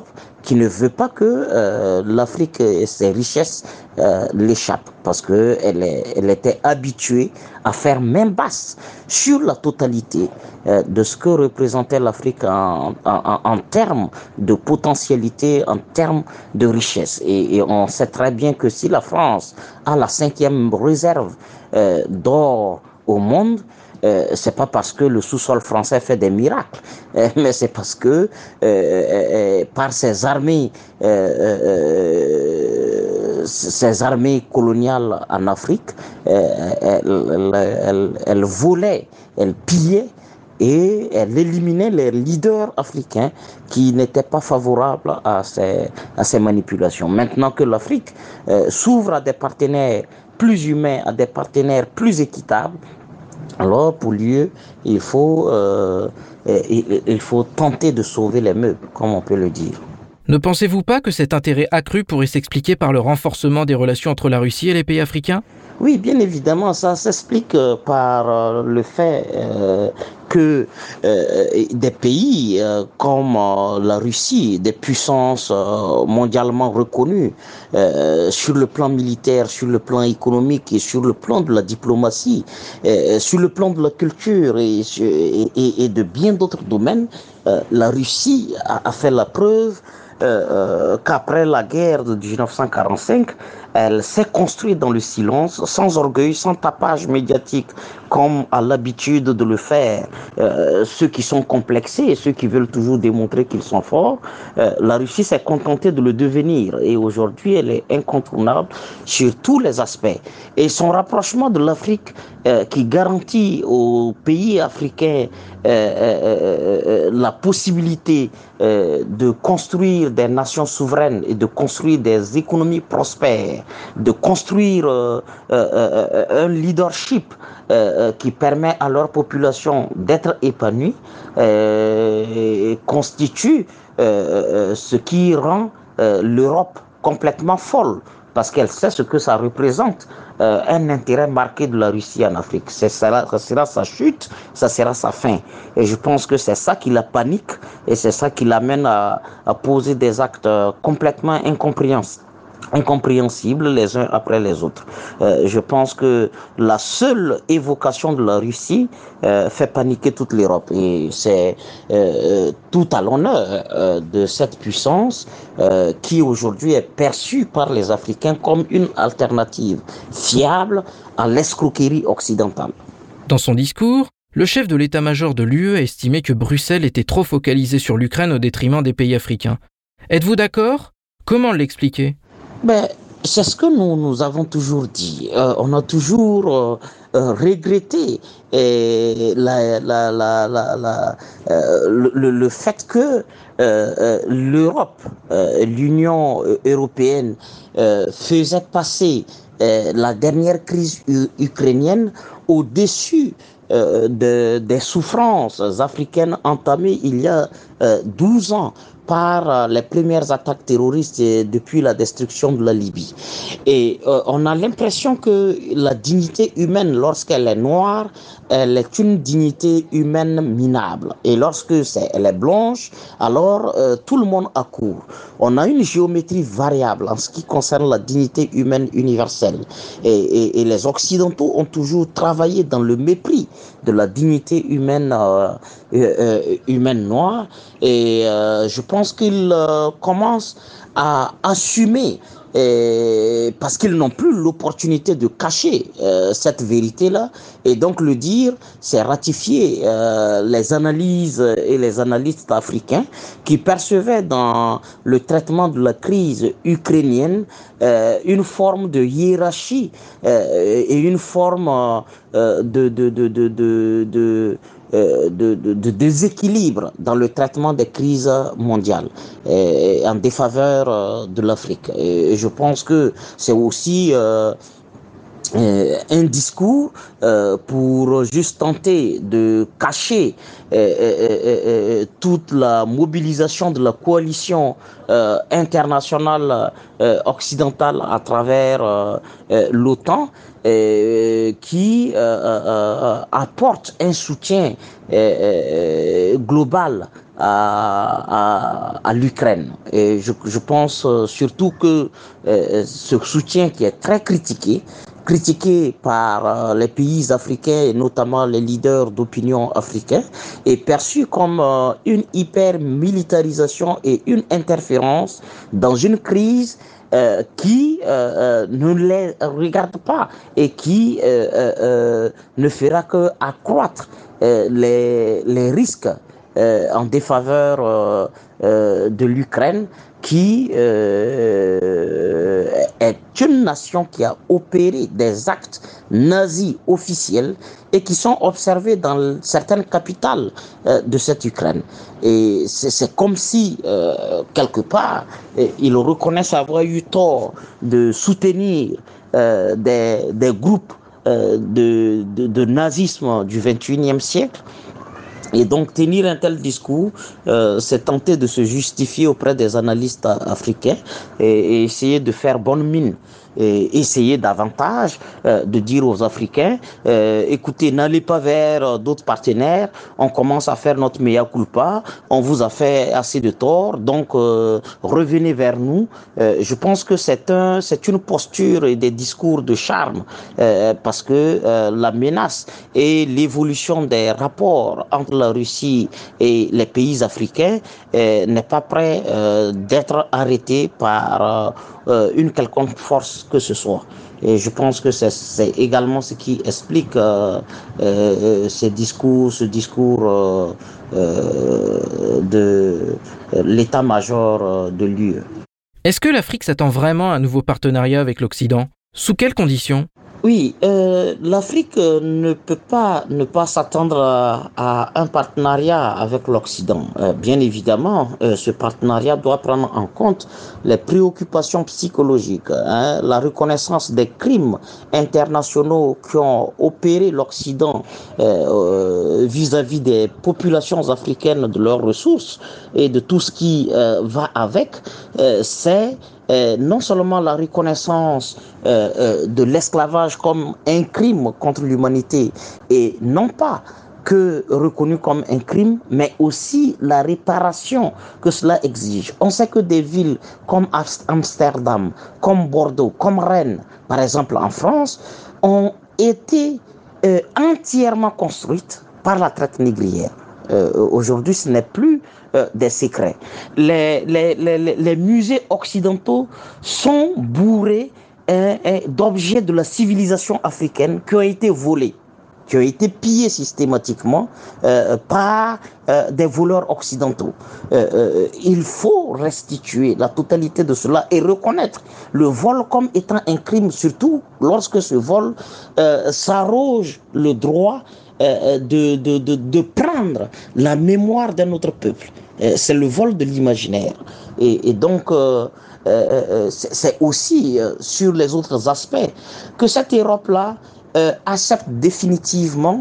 qui ne veut pas que euh, l'Afrique et ses richesses euh, l'échappent, parce que elle, est, elle était habituée à faire main basse sur la totalité euh, de ce que représentait l'Afrique en, en, en termes de potentialité, en termes de richesse. Et, et on sait très bien que si la France a la cinquième réserve euh, d'or au monde, Euh, c'est pas parce que le sous-sol français fait des miracles, euh, mais c'est parce que euh, euh, par ses armées, euh, euh, ces armées coloniales en Afrique, euh, elles, elles, elles volaient, elles pillaient et elle éliminait les leaders africains qui n'étaient pas favorables à ces, à ces manipulations. Maintenant que l'Afrique euh, s'ouvre à des partenaires plus humains, à des partenaires plus équitables, alors, pour lieu, il faut, euh, il, il faut tenter de sauver les meubles, comme on peut le dire. Ne pensez-vous pas que cet intérêt accru pourrait s'expliquer par le renforcement des relations entre la Russie et les pays africains ? Oui, bien évidemment, ça s'explique par euh, le fait euh, que euh, des pays euh, comme euh, la Russie, des puissances euh, mondialement reconnues euh, sur le plan militaire, sur le plan économique et sur le plan de la diplomatie, euh, sur le plan de la culture et, et, et de bien d'autres domaines, euh, la Russie a, a fait la preuve Euh, qu'après la guerre de dix-neuf cent quarante-cinq, elle s'est construite dans le silence, sans orgueil, sans tapage médiatique, comme a l'habitude de le faire euh, ceux qui sont complexés et ceux qui veulent toujours démontrer qu'ils sont forts. Euh, la Russie s'est contentée de le devenir et aujourd'hui elle est incontournable sur tous les aspects. Et son rapprochement de l'Afrique euh, qui garantit aux pays africains euh, euh, euh, la possibilité euh, de construire des nations souveraines et de construire des économies prospères, de construire euh, euh, un leadership euh, qui permet à leur population d'être épanouie, euh, constitue euh, ce qui rend euh, l'Europe complètement folle, parce qu'elle sait ce que ça représente, euh, un intérêt marqué de la Russie en Afrique. C'est ça, ça sera sa chute, ça sera sa fin. Et je pense que c'est ça qui la panique et c'est ça qui l'amène à, à poser des actes complètement incompréhensibles. incompréhensibles les uns après les autres. Euh, je pense que la seule évocation de la Russie euh, fait paniquer toute l'Europe et c'est euh, tout à l'honneur euh, de cette puissance euh, qui aujourd'hui est perçue par les Africains comme une alternative fiable à l'escroquerie occidentale. Dans son discours, le chef de l'état-major de l'U E a estimé que Bruxelles était trop focalisée sur l'Ukraine au détriment des pays africains. Êtes-vous d'accord ? Comment l'expliquer ? Ben, c'est ce que nous, nous avons toujours dit. Euh, on a toujours euh, euh, regretté euh, la, la, la, la, la, euh, le, le fait que euh, euh, l'Europe, euh, l'Union européenne euh, faisait passer euh, la dernière crise u- ukrainienne au-dessus euh, de, des souffrances africaines entamées il y a euh, douze ans. Par les premières attaques terroristes depuis la destruction de la Libye. Et euh, on a l'impression que la dignité humaine, lorsqu'elle est noire, elle est une dignité humaine minable. Et lorsque c'est, elle est blanche, alors euh, tout le monde accourt. On a une géométrie variable en ce qui concerne la dignité humaine universelle. Et, et, et les Occidentaux ont toujours travaillé dans le mépris de la dignité humaine, euh, euh, humaine noire. Et euh, je pense qu'ils euh, commencent à assumer, euh, parce qu'ils n'ont plus l'opportunité de cacher euh, cette vérité-là. Et donc le dire, c'est ratifier euh, les analyses et les analystes africains qui percevaient dans le traitement de la crise ukrainienne euh, une forme de hiérarchie euh, et une forme euh, de... de, de, de, de, de Euh, de, de, de déséquilibre dans le traitement des crises mondiales et, et en défaveur euh, de l'Afrique. Et, et je pense que c'est aussi euh, euh, un discours euh, pour juste tenter de cacher euh, euh, euh, toute la mobilisation de la coalition euh, internationale euh, occidentale à travers euh, euh, l'OTAN, Euh, qui euh, euh, apporte un soutien euh, euh, global à, à, à l'Ukraine. Et je, je pense surtout que euh, ce soutien qui est très critiqué, critiqué par euh, les pays africains et notamment les leaders d'opinion africains, est perçu comme euh, une hyper-militarisation et une interférence dans une crise euh, qui euh, euh, ne les regarde pas et qui euh, euh, ne fera que accroître euh, les, les risques euh, en défaveur euh, euh, de l'Ukraine, qui euh, est une nation qui a opéré des actes nazis officiels et qui sont observés dans certaines capitales euh, de cette Ukraine. Et c'est comme si, euh, quelque part, ils reconnaissent avoir eu tort de soutenir euh, des, des groupes euh, de, de, de nazisme du vingt et unième siècle. Et donc tenir un tel discours, euh, c'est tenter de se justifier auprès des analystes africains et, et essayer de faire bonne mine. Et essayer davantage euh, de dire aux Africains, euh, écoutez, n'allez pas vers euh, d'autres partenaires, on commence à faire notre mea culpa, on vous a fait assez de tort, donc euh, revenez vers nous. Euh, je pense que c'est un, c'est une posture et des discours de charme, euh, parce que euh, la menace et l'évolution des rapports entre la Russie et les pays africains euh, n'est pas prêt euh, d'être arrêté par euh, une quelconque force que ce soit. Et je pense que c'est également ce qui explique euh, euh, ces discours, ce discours euh, euh, de l'état-major de l'U E. Est-ce que l'Afrique s'attend vraiment à un nouveau partenariat avec l'Occident ? Sous quelles conditions ? Oui, euh, l'Afrique ne peut pas ne pas s'attendre à, à un partenariat avec l'Occident. Euh, bien évidemment, euh, ce partenariat doit prendre en compte les préoccupations psychologiques, hein, la reconnaissance des crimes internationaux qui ont opéré l'Occident euh, vis-à-vis des populations africaines, de leurs ressources et de tout ce qui euh, va avec. Euh, c'est Euh, non seulement la reconnaissance euh, euh, de l'esclavage comme un crime contre l'humanité, et non pas que reconnu comme un crime, mais aussi la réparation que cela exige. On sait que des villes comme Amsterdam, comme Bordeaux, comme Rennes, par exemple en France, ont été euh, entièrement construites par la traite négrière. Euh, aujourd'hui, ce n'est plus euh, des secrets. Les, les, les, les musées occidentaux sont bourrés hein, hein, d'objets de la civilisation africaine qui ont été volés, qui ont été pillés systématiquement euh, par euh, des voleurs occidentaux. Euh, euh, il faut restituer la totalité de cela et reconnaître le vol comme étant un crime, surtout lorsque ce vol euh, s'arroge le droit Euh, de, de, de, de prendre la mémoire d'un autre peuple. Euh, c'est le vol de l'imaginaire. Et, et donc, euh, euh, c'est aussi euh, sur les autres aspects que cette Europe-là euh, accepte définitivement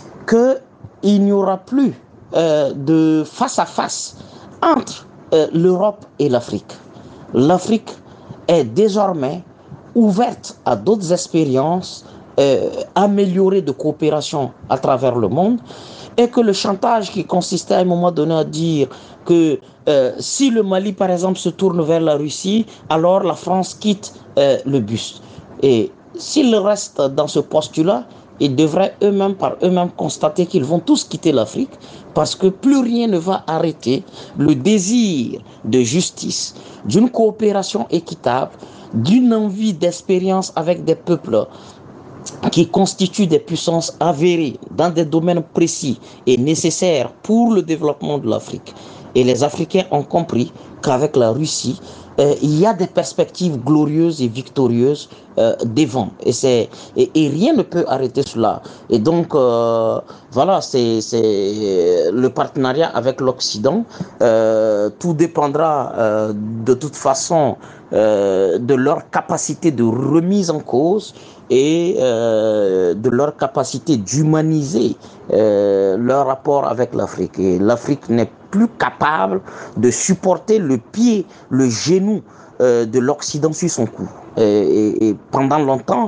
qu'il n'y aura plus euh, de face à face entre euh, l'Europe et l'Afrique. L'Afrique est désormais ouverte à d'autres expériences Euh, améliorée de coopération à travers le monde, et que le chantage qui consistait à un moment donné à dire que euh, si le Mali par exemple se tourne vers la Russie, alors la France quitte euh, le bus. Et s'ils restent dans ce postulat, ils devraient eux-mêmes par eux-mêmes constater qu'ils vont tous quitter l'Afrique, parce que plus rien ne va arrêter le désir de justice, d'une coopération équitable, d'une envie d'expérience avec des peuples qui constituent des puissances avérées dans des domaines précis et nécessaires pour le développement de l'Afrique. Et les Africains ont compris qu'avec la Russie, euh, il y a des perspectives glorieuses et victorieuses euh, devant. Et, c'est, et, et rien ne peut arrêter cela. Et donc, euh, voilà, c'est, c'est le partenariat avec l'Occident. Euh, tout dépendra euh, de toute façon euh, de leur capacité de remise en cause et euh, de leur capacité d'humaniser euh, leur rapport avec l'Afrique. Et l'Afrique n'est plus capable de supporter le pied, le genou euh, de l'Occident sur son cou. Et, et, et pendant longtemps,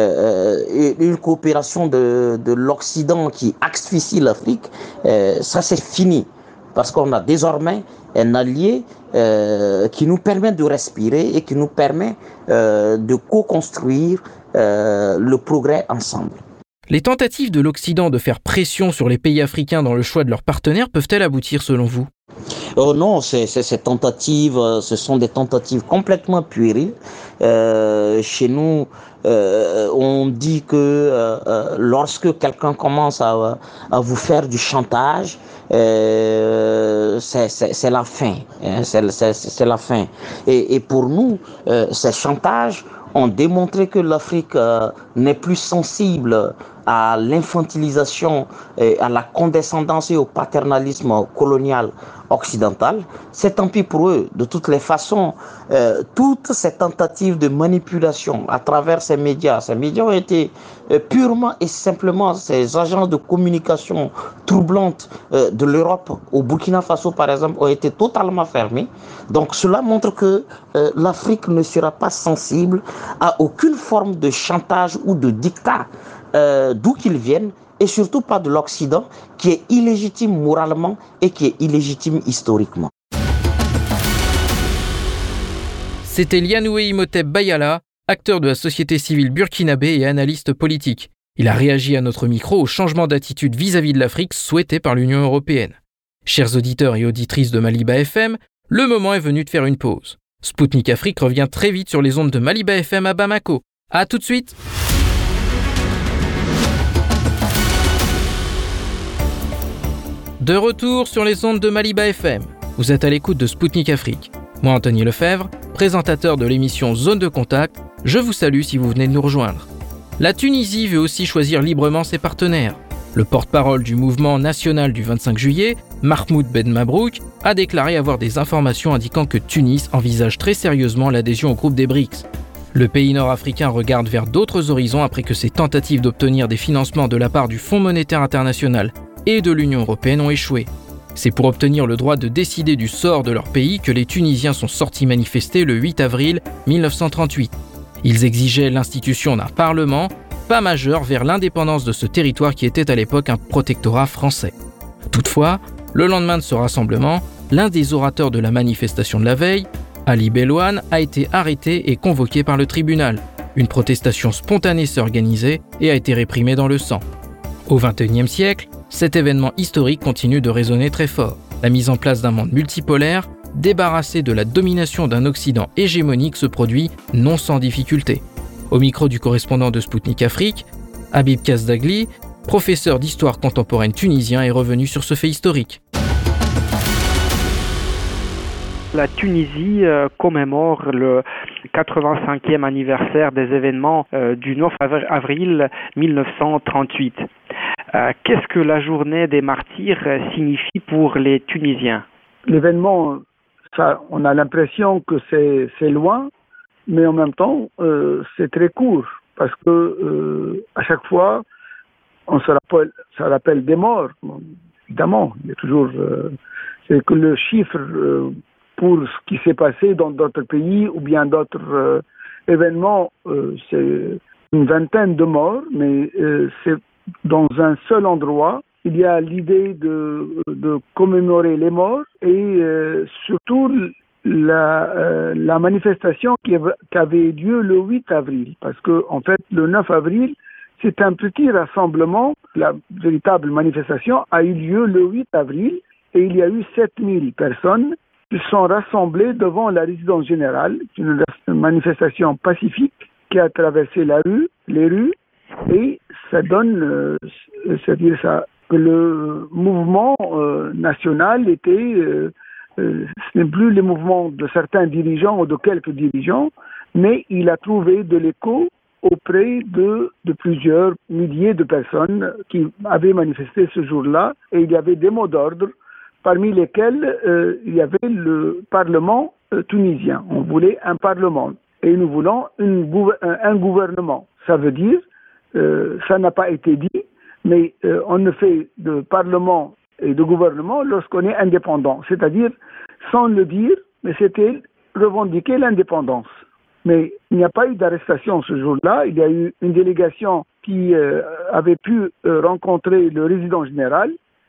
euh, une coopération de, de l'Occident qui asphyxie l'Afrique, euh, ça c'est fini. parce qu'on a désormais un allié euh, qui nous permet de respirer et qui nous permet euh, de co-construire euh, le progrès ensemble. Les tentatives de l'Occident de faire pression sur les pays africains dans le choix de leurs partenaires peuvent-elles aboutir selon vous ? Oh non, c'est, c'est, ces tentatives, ce sont des tentatives complètement puériles. Euh, chez nous, euh, on dit que euh, lorsque quelqu'un commence à, à vous faire du chantage, euh, c'est, c'est, c'est la fin. Hein, c'est, c'est, c'est la fin. Et, et pour nous, euh, ces chantages ont démontré que l'Afrique euh, n'est plus sensible à l'infantilisation, et à la condescendance et au paternalisme colonial occidental. C'est tant pis pour eux. De toutes les façons, euh, toutes ces tentatives de manipulation à travers ces médias, ces médias ont été euh, purement et simplement ces agences de communication troublantes euh, de l'Europe. Au Burkina Faso, par exemple, ont été totalement fermées. Donc cela montre que euh, l'Afrique ne sera pas sensible à aucune forme de chantage ou de dictat, euh, d'où qu'ils viennent, et surtout pas de l'Occident, qui est illégitime moralement et qui est illégitime historiquement. C'était Lianoué Imhotep Bayala, acteur de la société civile burkinabé et analyste politique. Il a réagi à notre micro au changement d'attitude vis-à-vis de l'Afrique souhaité par l'Union européenne. Chers auditeurs et auditrices de Maliba F M, le moment est venu de faire une pause. Spoutnik Afrique revient très vite sur les ondes de Maliba F M à Bamako. À tout de suite. De retour sur les ondes de Maliba F M. Vous êtes à l'écoute de Spoutnik Afrique. Moi, Anthony Lefebvre, présentateur de l'émission Zone de Contact, je vous salue si vous venez de nous rejoindre. La Tunisie veut aussi choisir librement ses partenaires. Le porte-parole du mouvement national du vingt-cinq juillet, Mahmoud Ben Mabrouk, a déclaré avoir des informations indiquant que Tunis envisage très sérieusement l'adhésion au groupe des B R I C S. Le pays nord-africain regarde vers d'autres horizons après que ses tentatives d'obtenir des financements de la part du Fonds monétaire international et de l'Union européenne ont échoué. C'est pour obtenir le droit de décider du sort de leur pays que les Tunisiens sont sortis manifester le huit avril mille neuf cent trente-huit. Ils exigeaient l'institution d'un parlement, pas majeur, vers l'indépendance de ce territoire qui était à l'époque un protectorat français. Toutefois, le lendemain de ce rassemblement, l'un des orateurs de la manifestation de la veille, Ali Belouane, a été arrêté et convoqué par le tribunal. Une protestation spontanée s'est organisée et a été réprimée dans le sang. Au vingt et unième siècle, cet événement historique continue de résonner très fort. La mise en place d'un monde multipolaire, débarrassé de la domination d'un Occident hégémonique, se produit non sans difficulté. Au micro du correspondant de Spoutnik Afrique, Habib Kazdagli, professeur d'histoire contemporaine tunisien, est revenu sur ce fait historique. La Tunisie euh, commémore le quatre-vingt-cinquième anniversaire des événements euh, du neuf avril mille neuf cent trente-huit. Euh, qu'est-ce que la journée des martyrs signifie pour les Tunisiens ? L'événement, ça, on a l'impression que c'est, c'est loin, mais en même temps, euh, c'est très court, parce que euh, à chaque fois, on se rappelle, ça rappelle des morts. Bon, évidemment, il y a toujours, euh, c'est que le chiffre euh, pour ce qui s'est passé dans d'autres pays ou bien d'autres euh, événements, euh, c'est une vingtaine de morts, mais euh, c'est dans un seul endroit. Il y a l'idée de, de commémorer les morts et euh, surtout la, euh, la manifestation qui, qui avait lieu le huit avril. Parce que, en fait, le neuf avril, c'est un petit rassemblement. La véritable manifestation a eu lieu le huit avril et il y a eu sept mille personnes qui sont rassemblées devant la résidence générale. C'est une manifestation pacifique qui a traversé la rue, les rues, et ça donne, euh, c'est-à-dire ça, que le mouvement euh, national était, euh, euh, ce n'est plus le mouvement de certains dirigeants ou de quelques dirigeants, mais il a trouvé de l'écho auprès de, de plusieurs milliers de personnes qui avaient manifesté ce jour-là, et il y avait des mots d'ordre, parmi lesquels euh, il y avait le Parlement euh, tunisien. On voulait un Parlement, et nous voulons une gouver- un gouvernement. Ça veut dire, euh, ça n'a pas été dit, mais euh, on ne fait de Parlement et de gouvernement lorsqu'on est indépendant, c'est-à-dire sans le dire, mais c'était revendiquer l'indépendance. Mais il n'y a pas eu d'arrestation ce jour-là. Il y a eu une délégation qui euh, avait pu euh, rencontrer le résident général et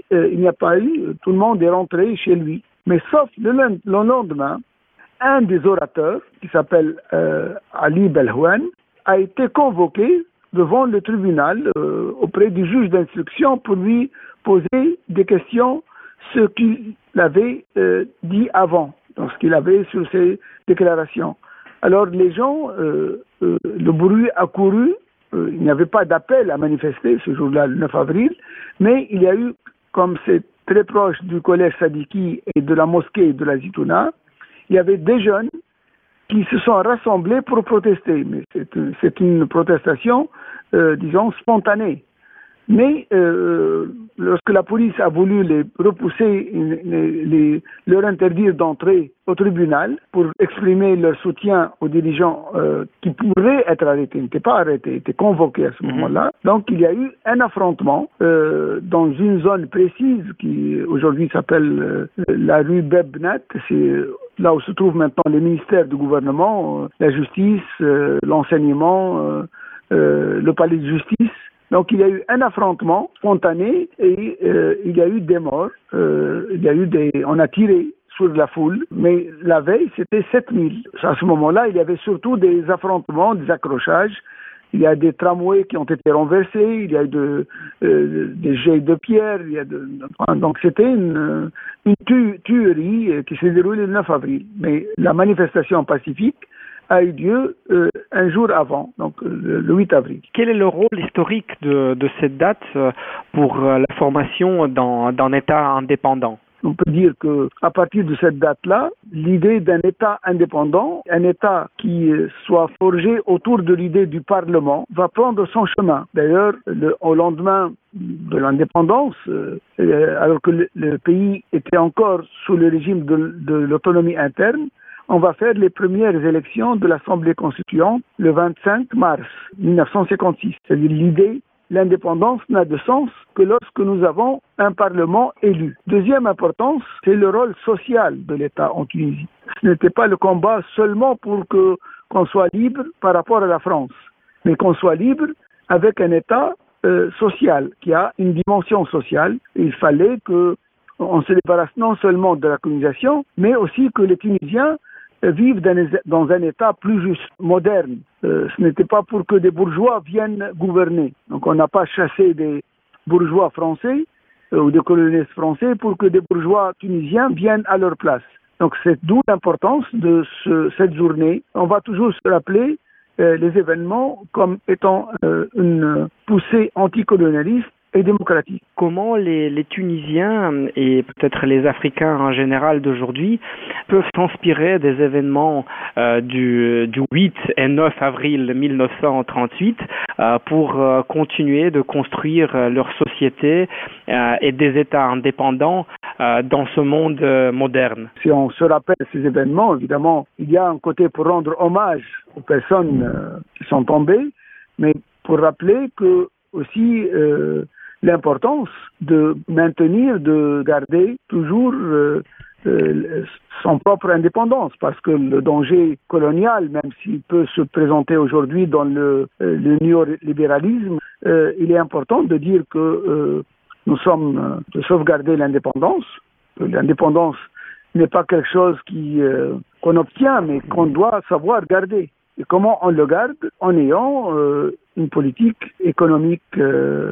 euh, il n'y a pas eu, tout le monde est rentré chez lui. Mais sauf le, le lendemain, un des orateurs, qui s'appelle euh, Ali Belhouane, a été convoqué devant le tribunal euh, auprès du juge d'instruction pour lui poser des questions, ce qu'il avait euh, dit avant, donc ce qu'il avait sur ses déclarations. Alors les gens, euh, euh, le bruit a couru, euh, il n'y avait pas d'appel à manifester ce jour-là, le neuf avril, mais il y a eu, comme c'est très proche du collège Sadiki et de la mosquée de la Zitouna, il y avait des jeunes qui se sont rassemblés pour protester. Mais c'est, c'est une protestation, euh, disons, spontanée. Mais euh, lorsque la police a voulu les repousser, les, les, leur interdire d'entrer au tribunal pour exprimer leur soutien aux dirigeants euh, qui pourraient être arrêtés, n'étaient pas arrêtés, étaient convoqués à ce mmh. moment-là. Donc il y a eu un affrontement euh, dans une zone précise qui aujourd'hui s'appelle euh, la rue Bebnet. C'est là où se trouvent maintenant les ministères du gouvernement, euh, la justice, euh, l'enseignement, euh, euh, le palais de justice. Donc il y a eu un affrontement spontané et euh, il y a eu des morts. Euh, il y a eu des, on a tiré sur la foule, mais la veille c'était sept mille. À ce moment-là, il y avait surtout des affrontements, des accrochages. Il y a des tramways qui ont été renversés, il y a eu de, euh, des jets de pierre. Il y a de, donc c'était une, une tu, tuerie qui s'est déroulée le neuf avril. Mais la manifestation pacifique a eu lieu euh, un jour avant, donc le, le huit avril. Quel est le rôle historique de, de cette date pour la formation d'un, d'un État indépendant ? On peut dire que à partir de cette date-là, l'idée d'un État indépendant, un État qui soit forgé autour de l'idée du Parlement, va prendre son chemin. D'ailleurs, le, au lendemain de l'indépendance, euh, alors que le, le pays était encore sous le régime de, de l'autonomie interne, on va faire les premières élections de l'Assemblée constituante le vingt-cinq mars dix-neuf cent cinquante-six. C'est-à-dire l'idée, l'indépendance n'a de sens que lorsque nous avons un Parlement élu. Deuxième importance, c'est le rôle social de l'État en Tunisie. Ce n'était pas le combat seulement pour que, qu'on soit libre par rapport à la France, mais qu'on soit libre avec un État euh, social, qui a une dimension sociale. Il fallait que on se débarrasse non seulement de la colonisation, mais aussi que les Tunisiens vivent dans un État plus juste, moderne. Euh, ce n'était pas pour que des bourgeois viennent gouverner. Donc on n'a pas chassé des bourgeois français euh, ou des colonialistes français pour que des bourgeois tunisiens viennent à leur place. Donc c'est d'où l'importance de ce, cette journée. On va toujours se rappeler euh, les événements comme étant euh, une poussée anticolonialiste et démocratique. Comment les, les Tunisiens et peut-être les Africains en général d'aujourd'hui peuvent s'inspirer des événements euh, du, du huit et neuf avril mille neuf cent trente-huit euh, pour euh, continuer de construire euh, leur société euh, et des États indépendants euh, dans ce monde euh, moderne? Si on se rappelle ces événements, évidemment, il y a un côté pour rendre hommage aux personnes euh, qui sont tombées, mais pour rappeler que aussi euh, l'importance de maintenir, de garder toujours euh, euh, son propre indépendance, parce que le danger colonial, même s'il peut se présenter aujourd'hui dans le, euh, le néolibéralisme, euh, il est important de dire que euh, nous sommes euh, de sauvegarder l'indépendance. L'indépendance n'est pas quelque chose qui, euh, qu'on obtient, mais qu'on doit savoir garder. Et comment on le garde? En ayant euh, une politique économique euh,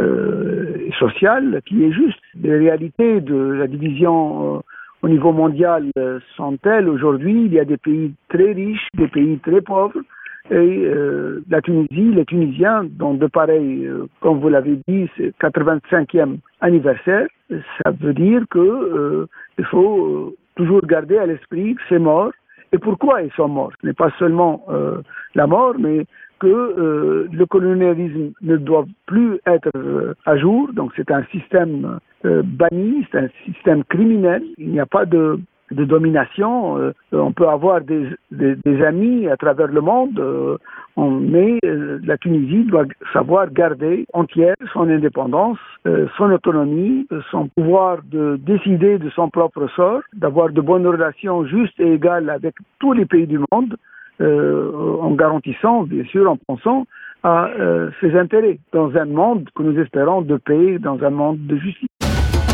euh, sociale qui est juste. Les réalités de la division euh, au niveau mondial euh, sont telles aujourd'hui. Il y a des pays très riches, des pays très pauvres. Et euh, la Tunisie, les Tunisiens, dont de pareil, euh, comme vous l'avez dit, c'est quatre-vingt-cinquième anniversaire, ça veut dire que euh, il faut euh, toujours garder à l'esprit que c'est mort. Et pourquoi ils sont morts? Ce n'est pas seulement euh, la mort, mais que euh, le colonialisme ne doit plus être euh, à jour. Donc c'est un système euh, banni, c'est un système criminel. Il n'y a pas de, de domination. Euh, on peut avoir des, des, des amis à travers le monde, euh, on, mais euh, la Tunisie doit savoir garder entière son indépendance, euh, son autonomie, son pouvoir de décider de son propre sort, d'avoir de bonnes relations justes et égales avec tous les pays du monde, euh, en garantissant, bien sûr, en pensant à euh, ses intérêts, dans un monde que nous espérons de paix, dans un monde de justice.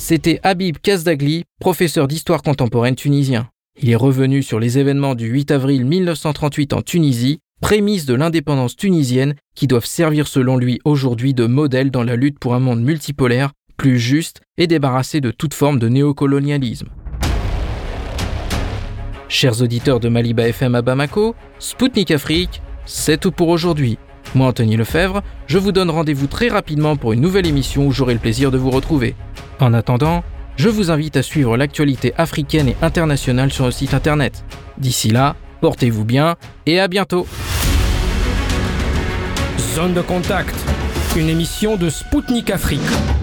C'était Habib Kazdagli, professeur d'histoire contemporaine tunisien. Il est revenu sur les événements du huit avril mille neuf cent trente-huit en Tunisie, prémices de l'indépendance tunisienne qui doivent servir selon lui aujourd'hui de modèle dans la lutte pour un monde multipolaire, plus juste et débarrassé de toute forme de néocolonialisme. Chers auditeurs de Maliba F M à Bamako, Spoutnik Afrique, c'est tout pour aujourd'hui. Moi, Anthony Lefebvre, je vous donne rendez-vous très rapidement pour une nouvelle émission où j'aurai le plaisir de vous retrouver. En attendant, je vous invite à suivre l'actualité africaine et internationale sur le site internet. D'ici là, portez-vous bien et à bientôt. Zone de contact, une émission de Spoutnik Afrique.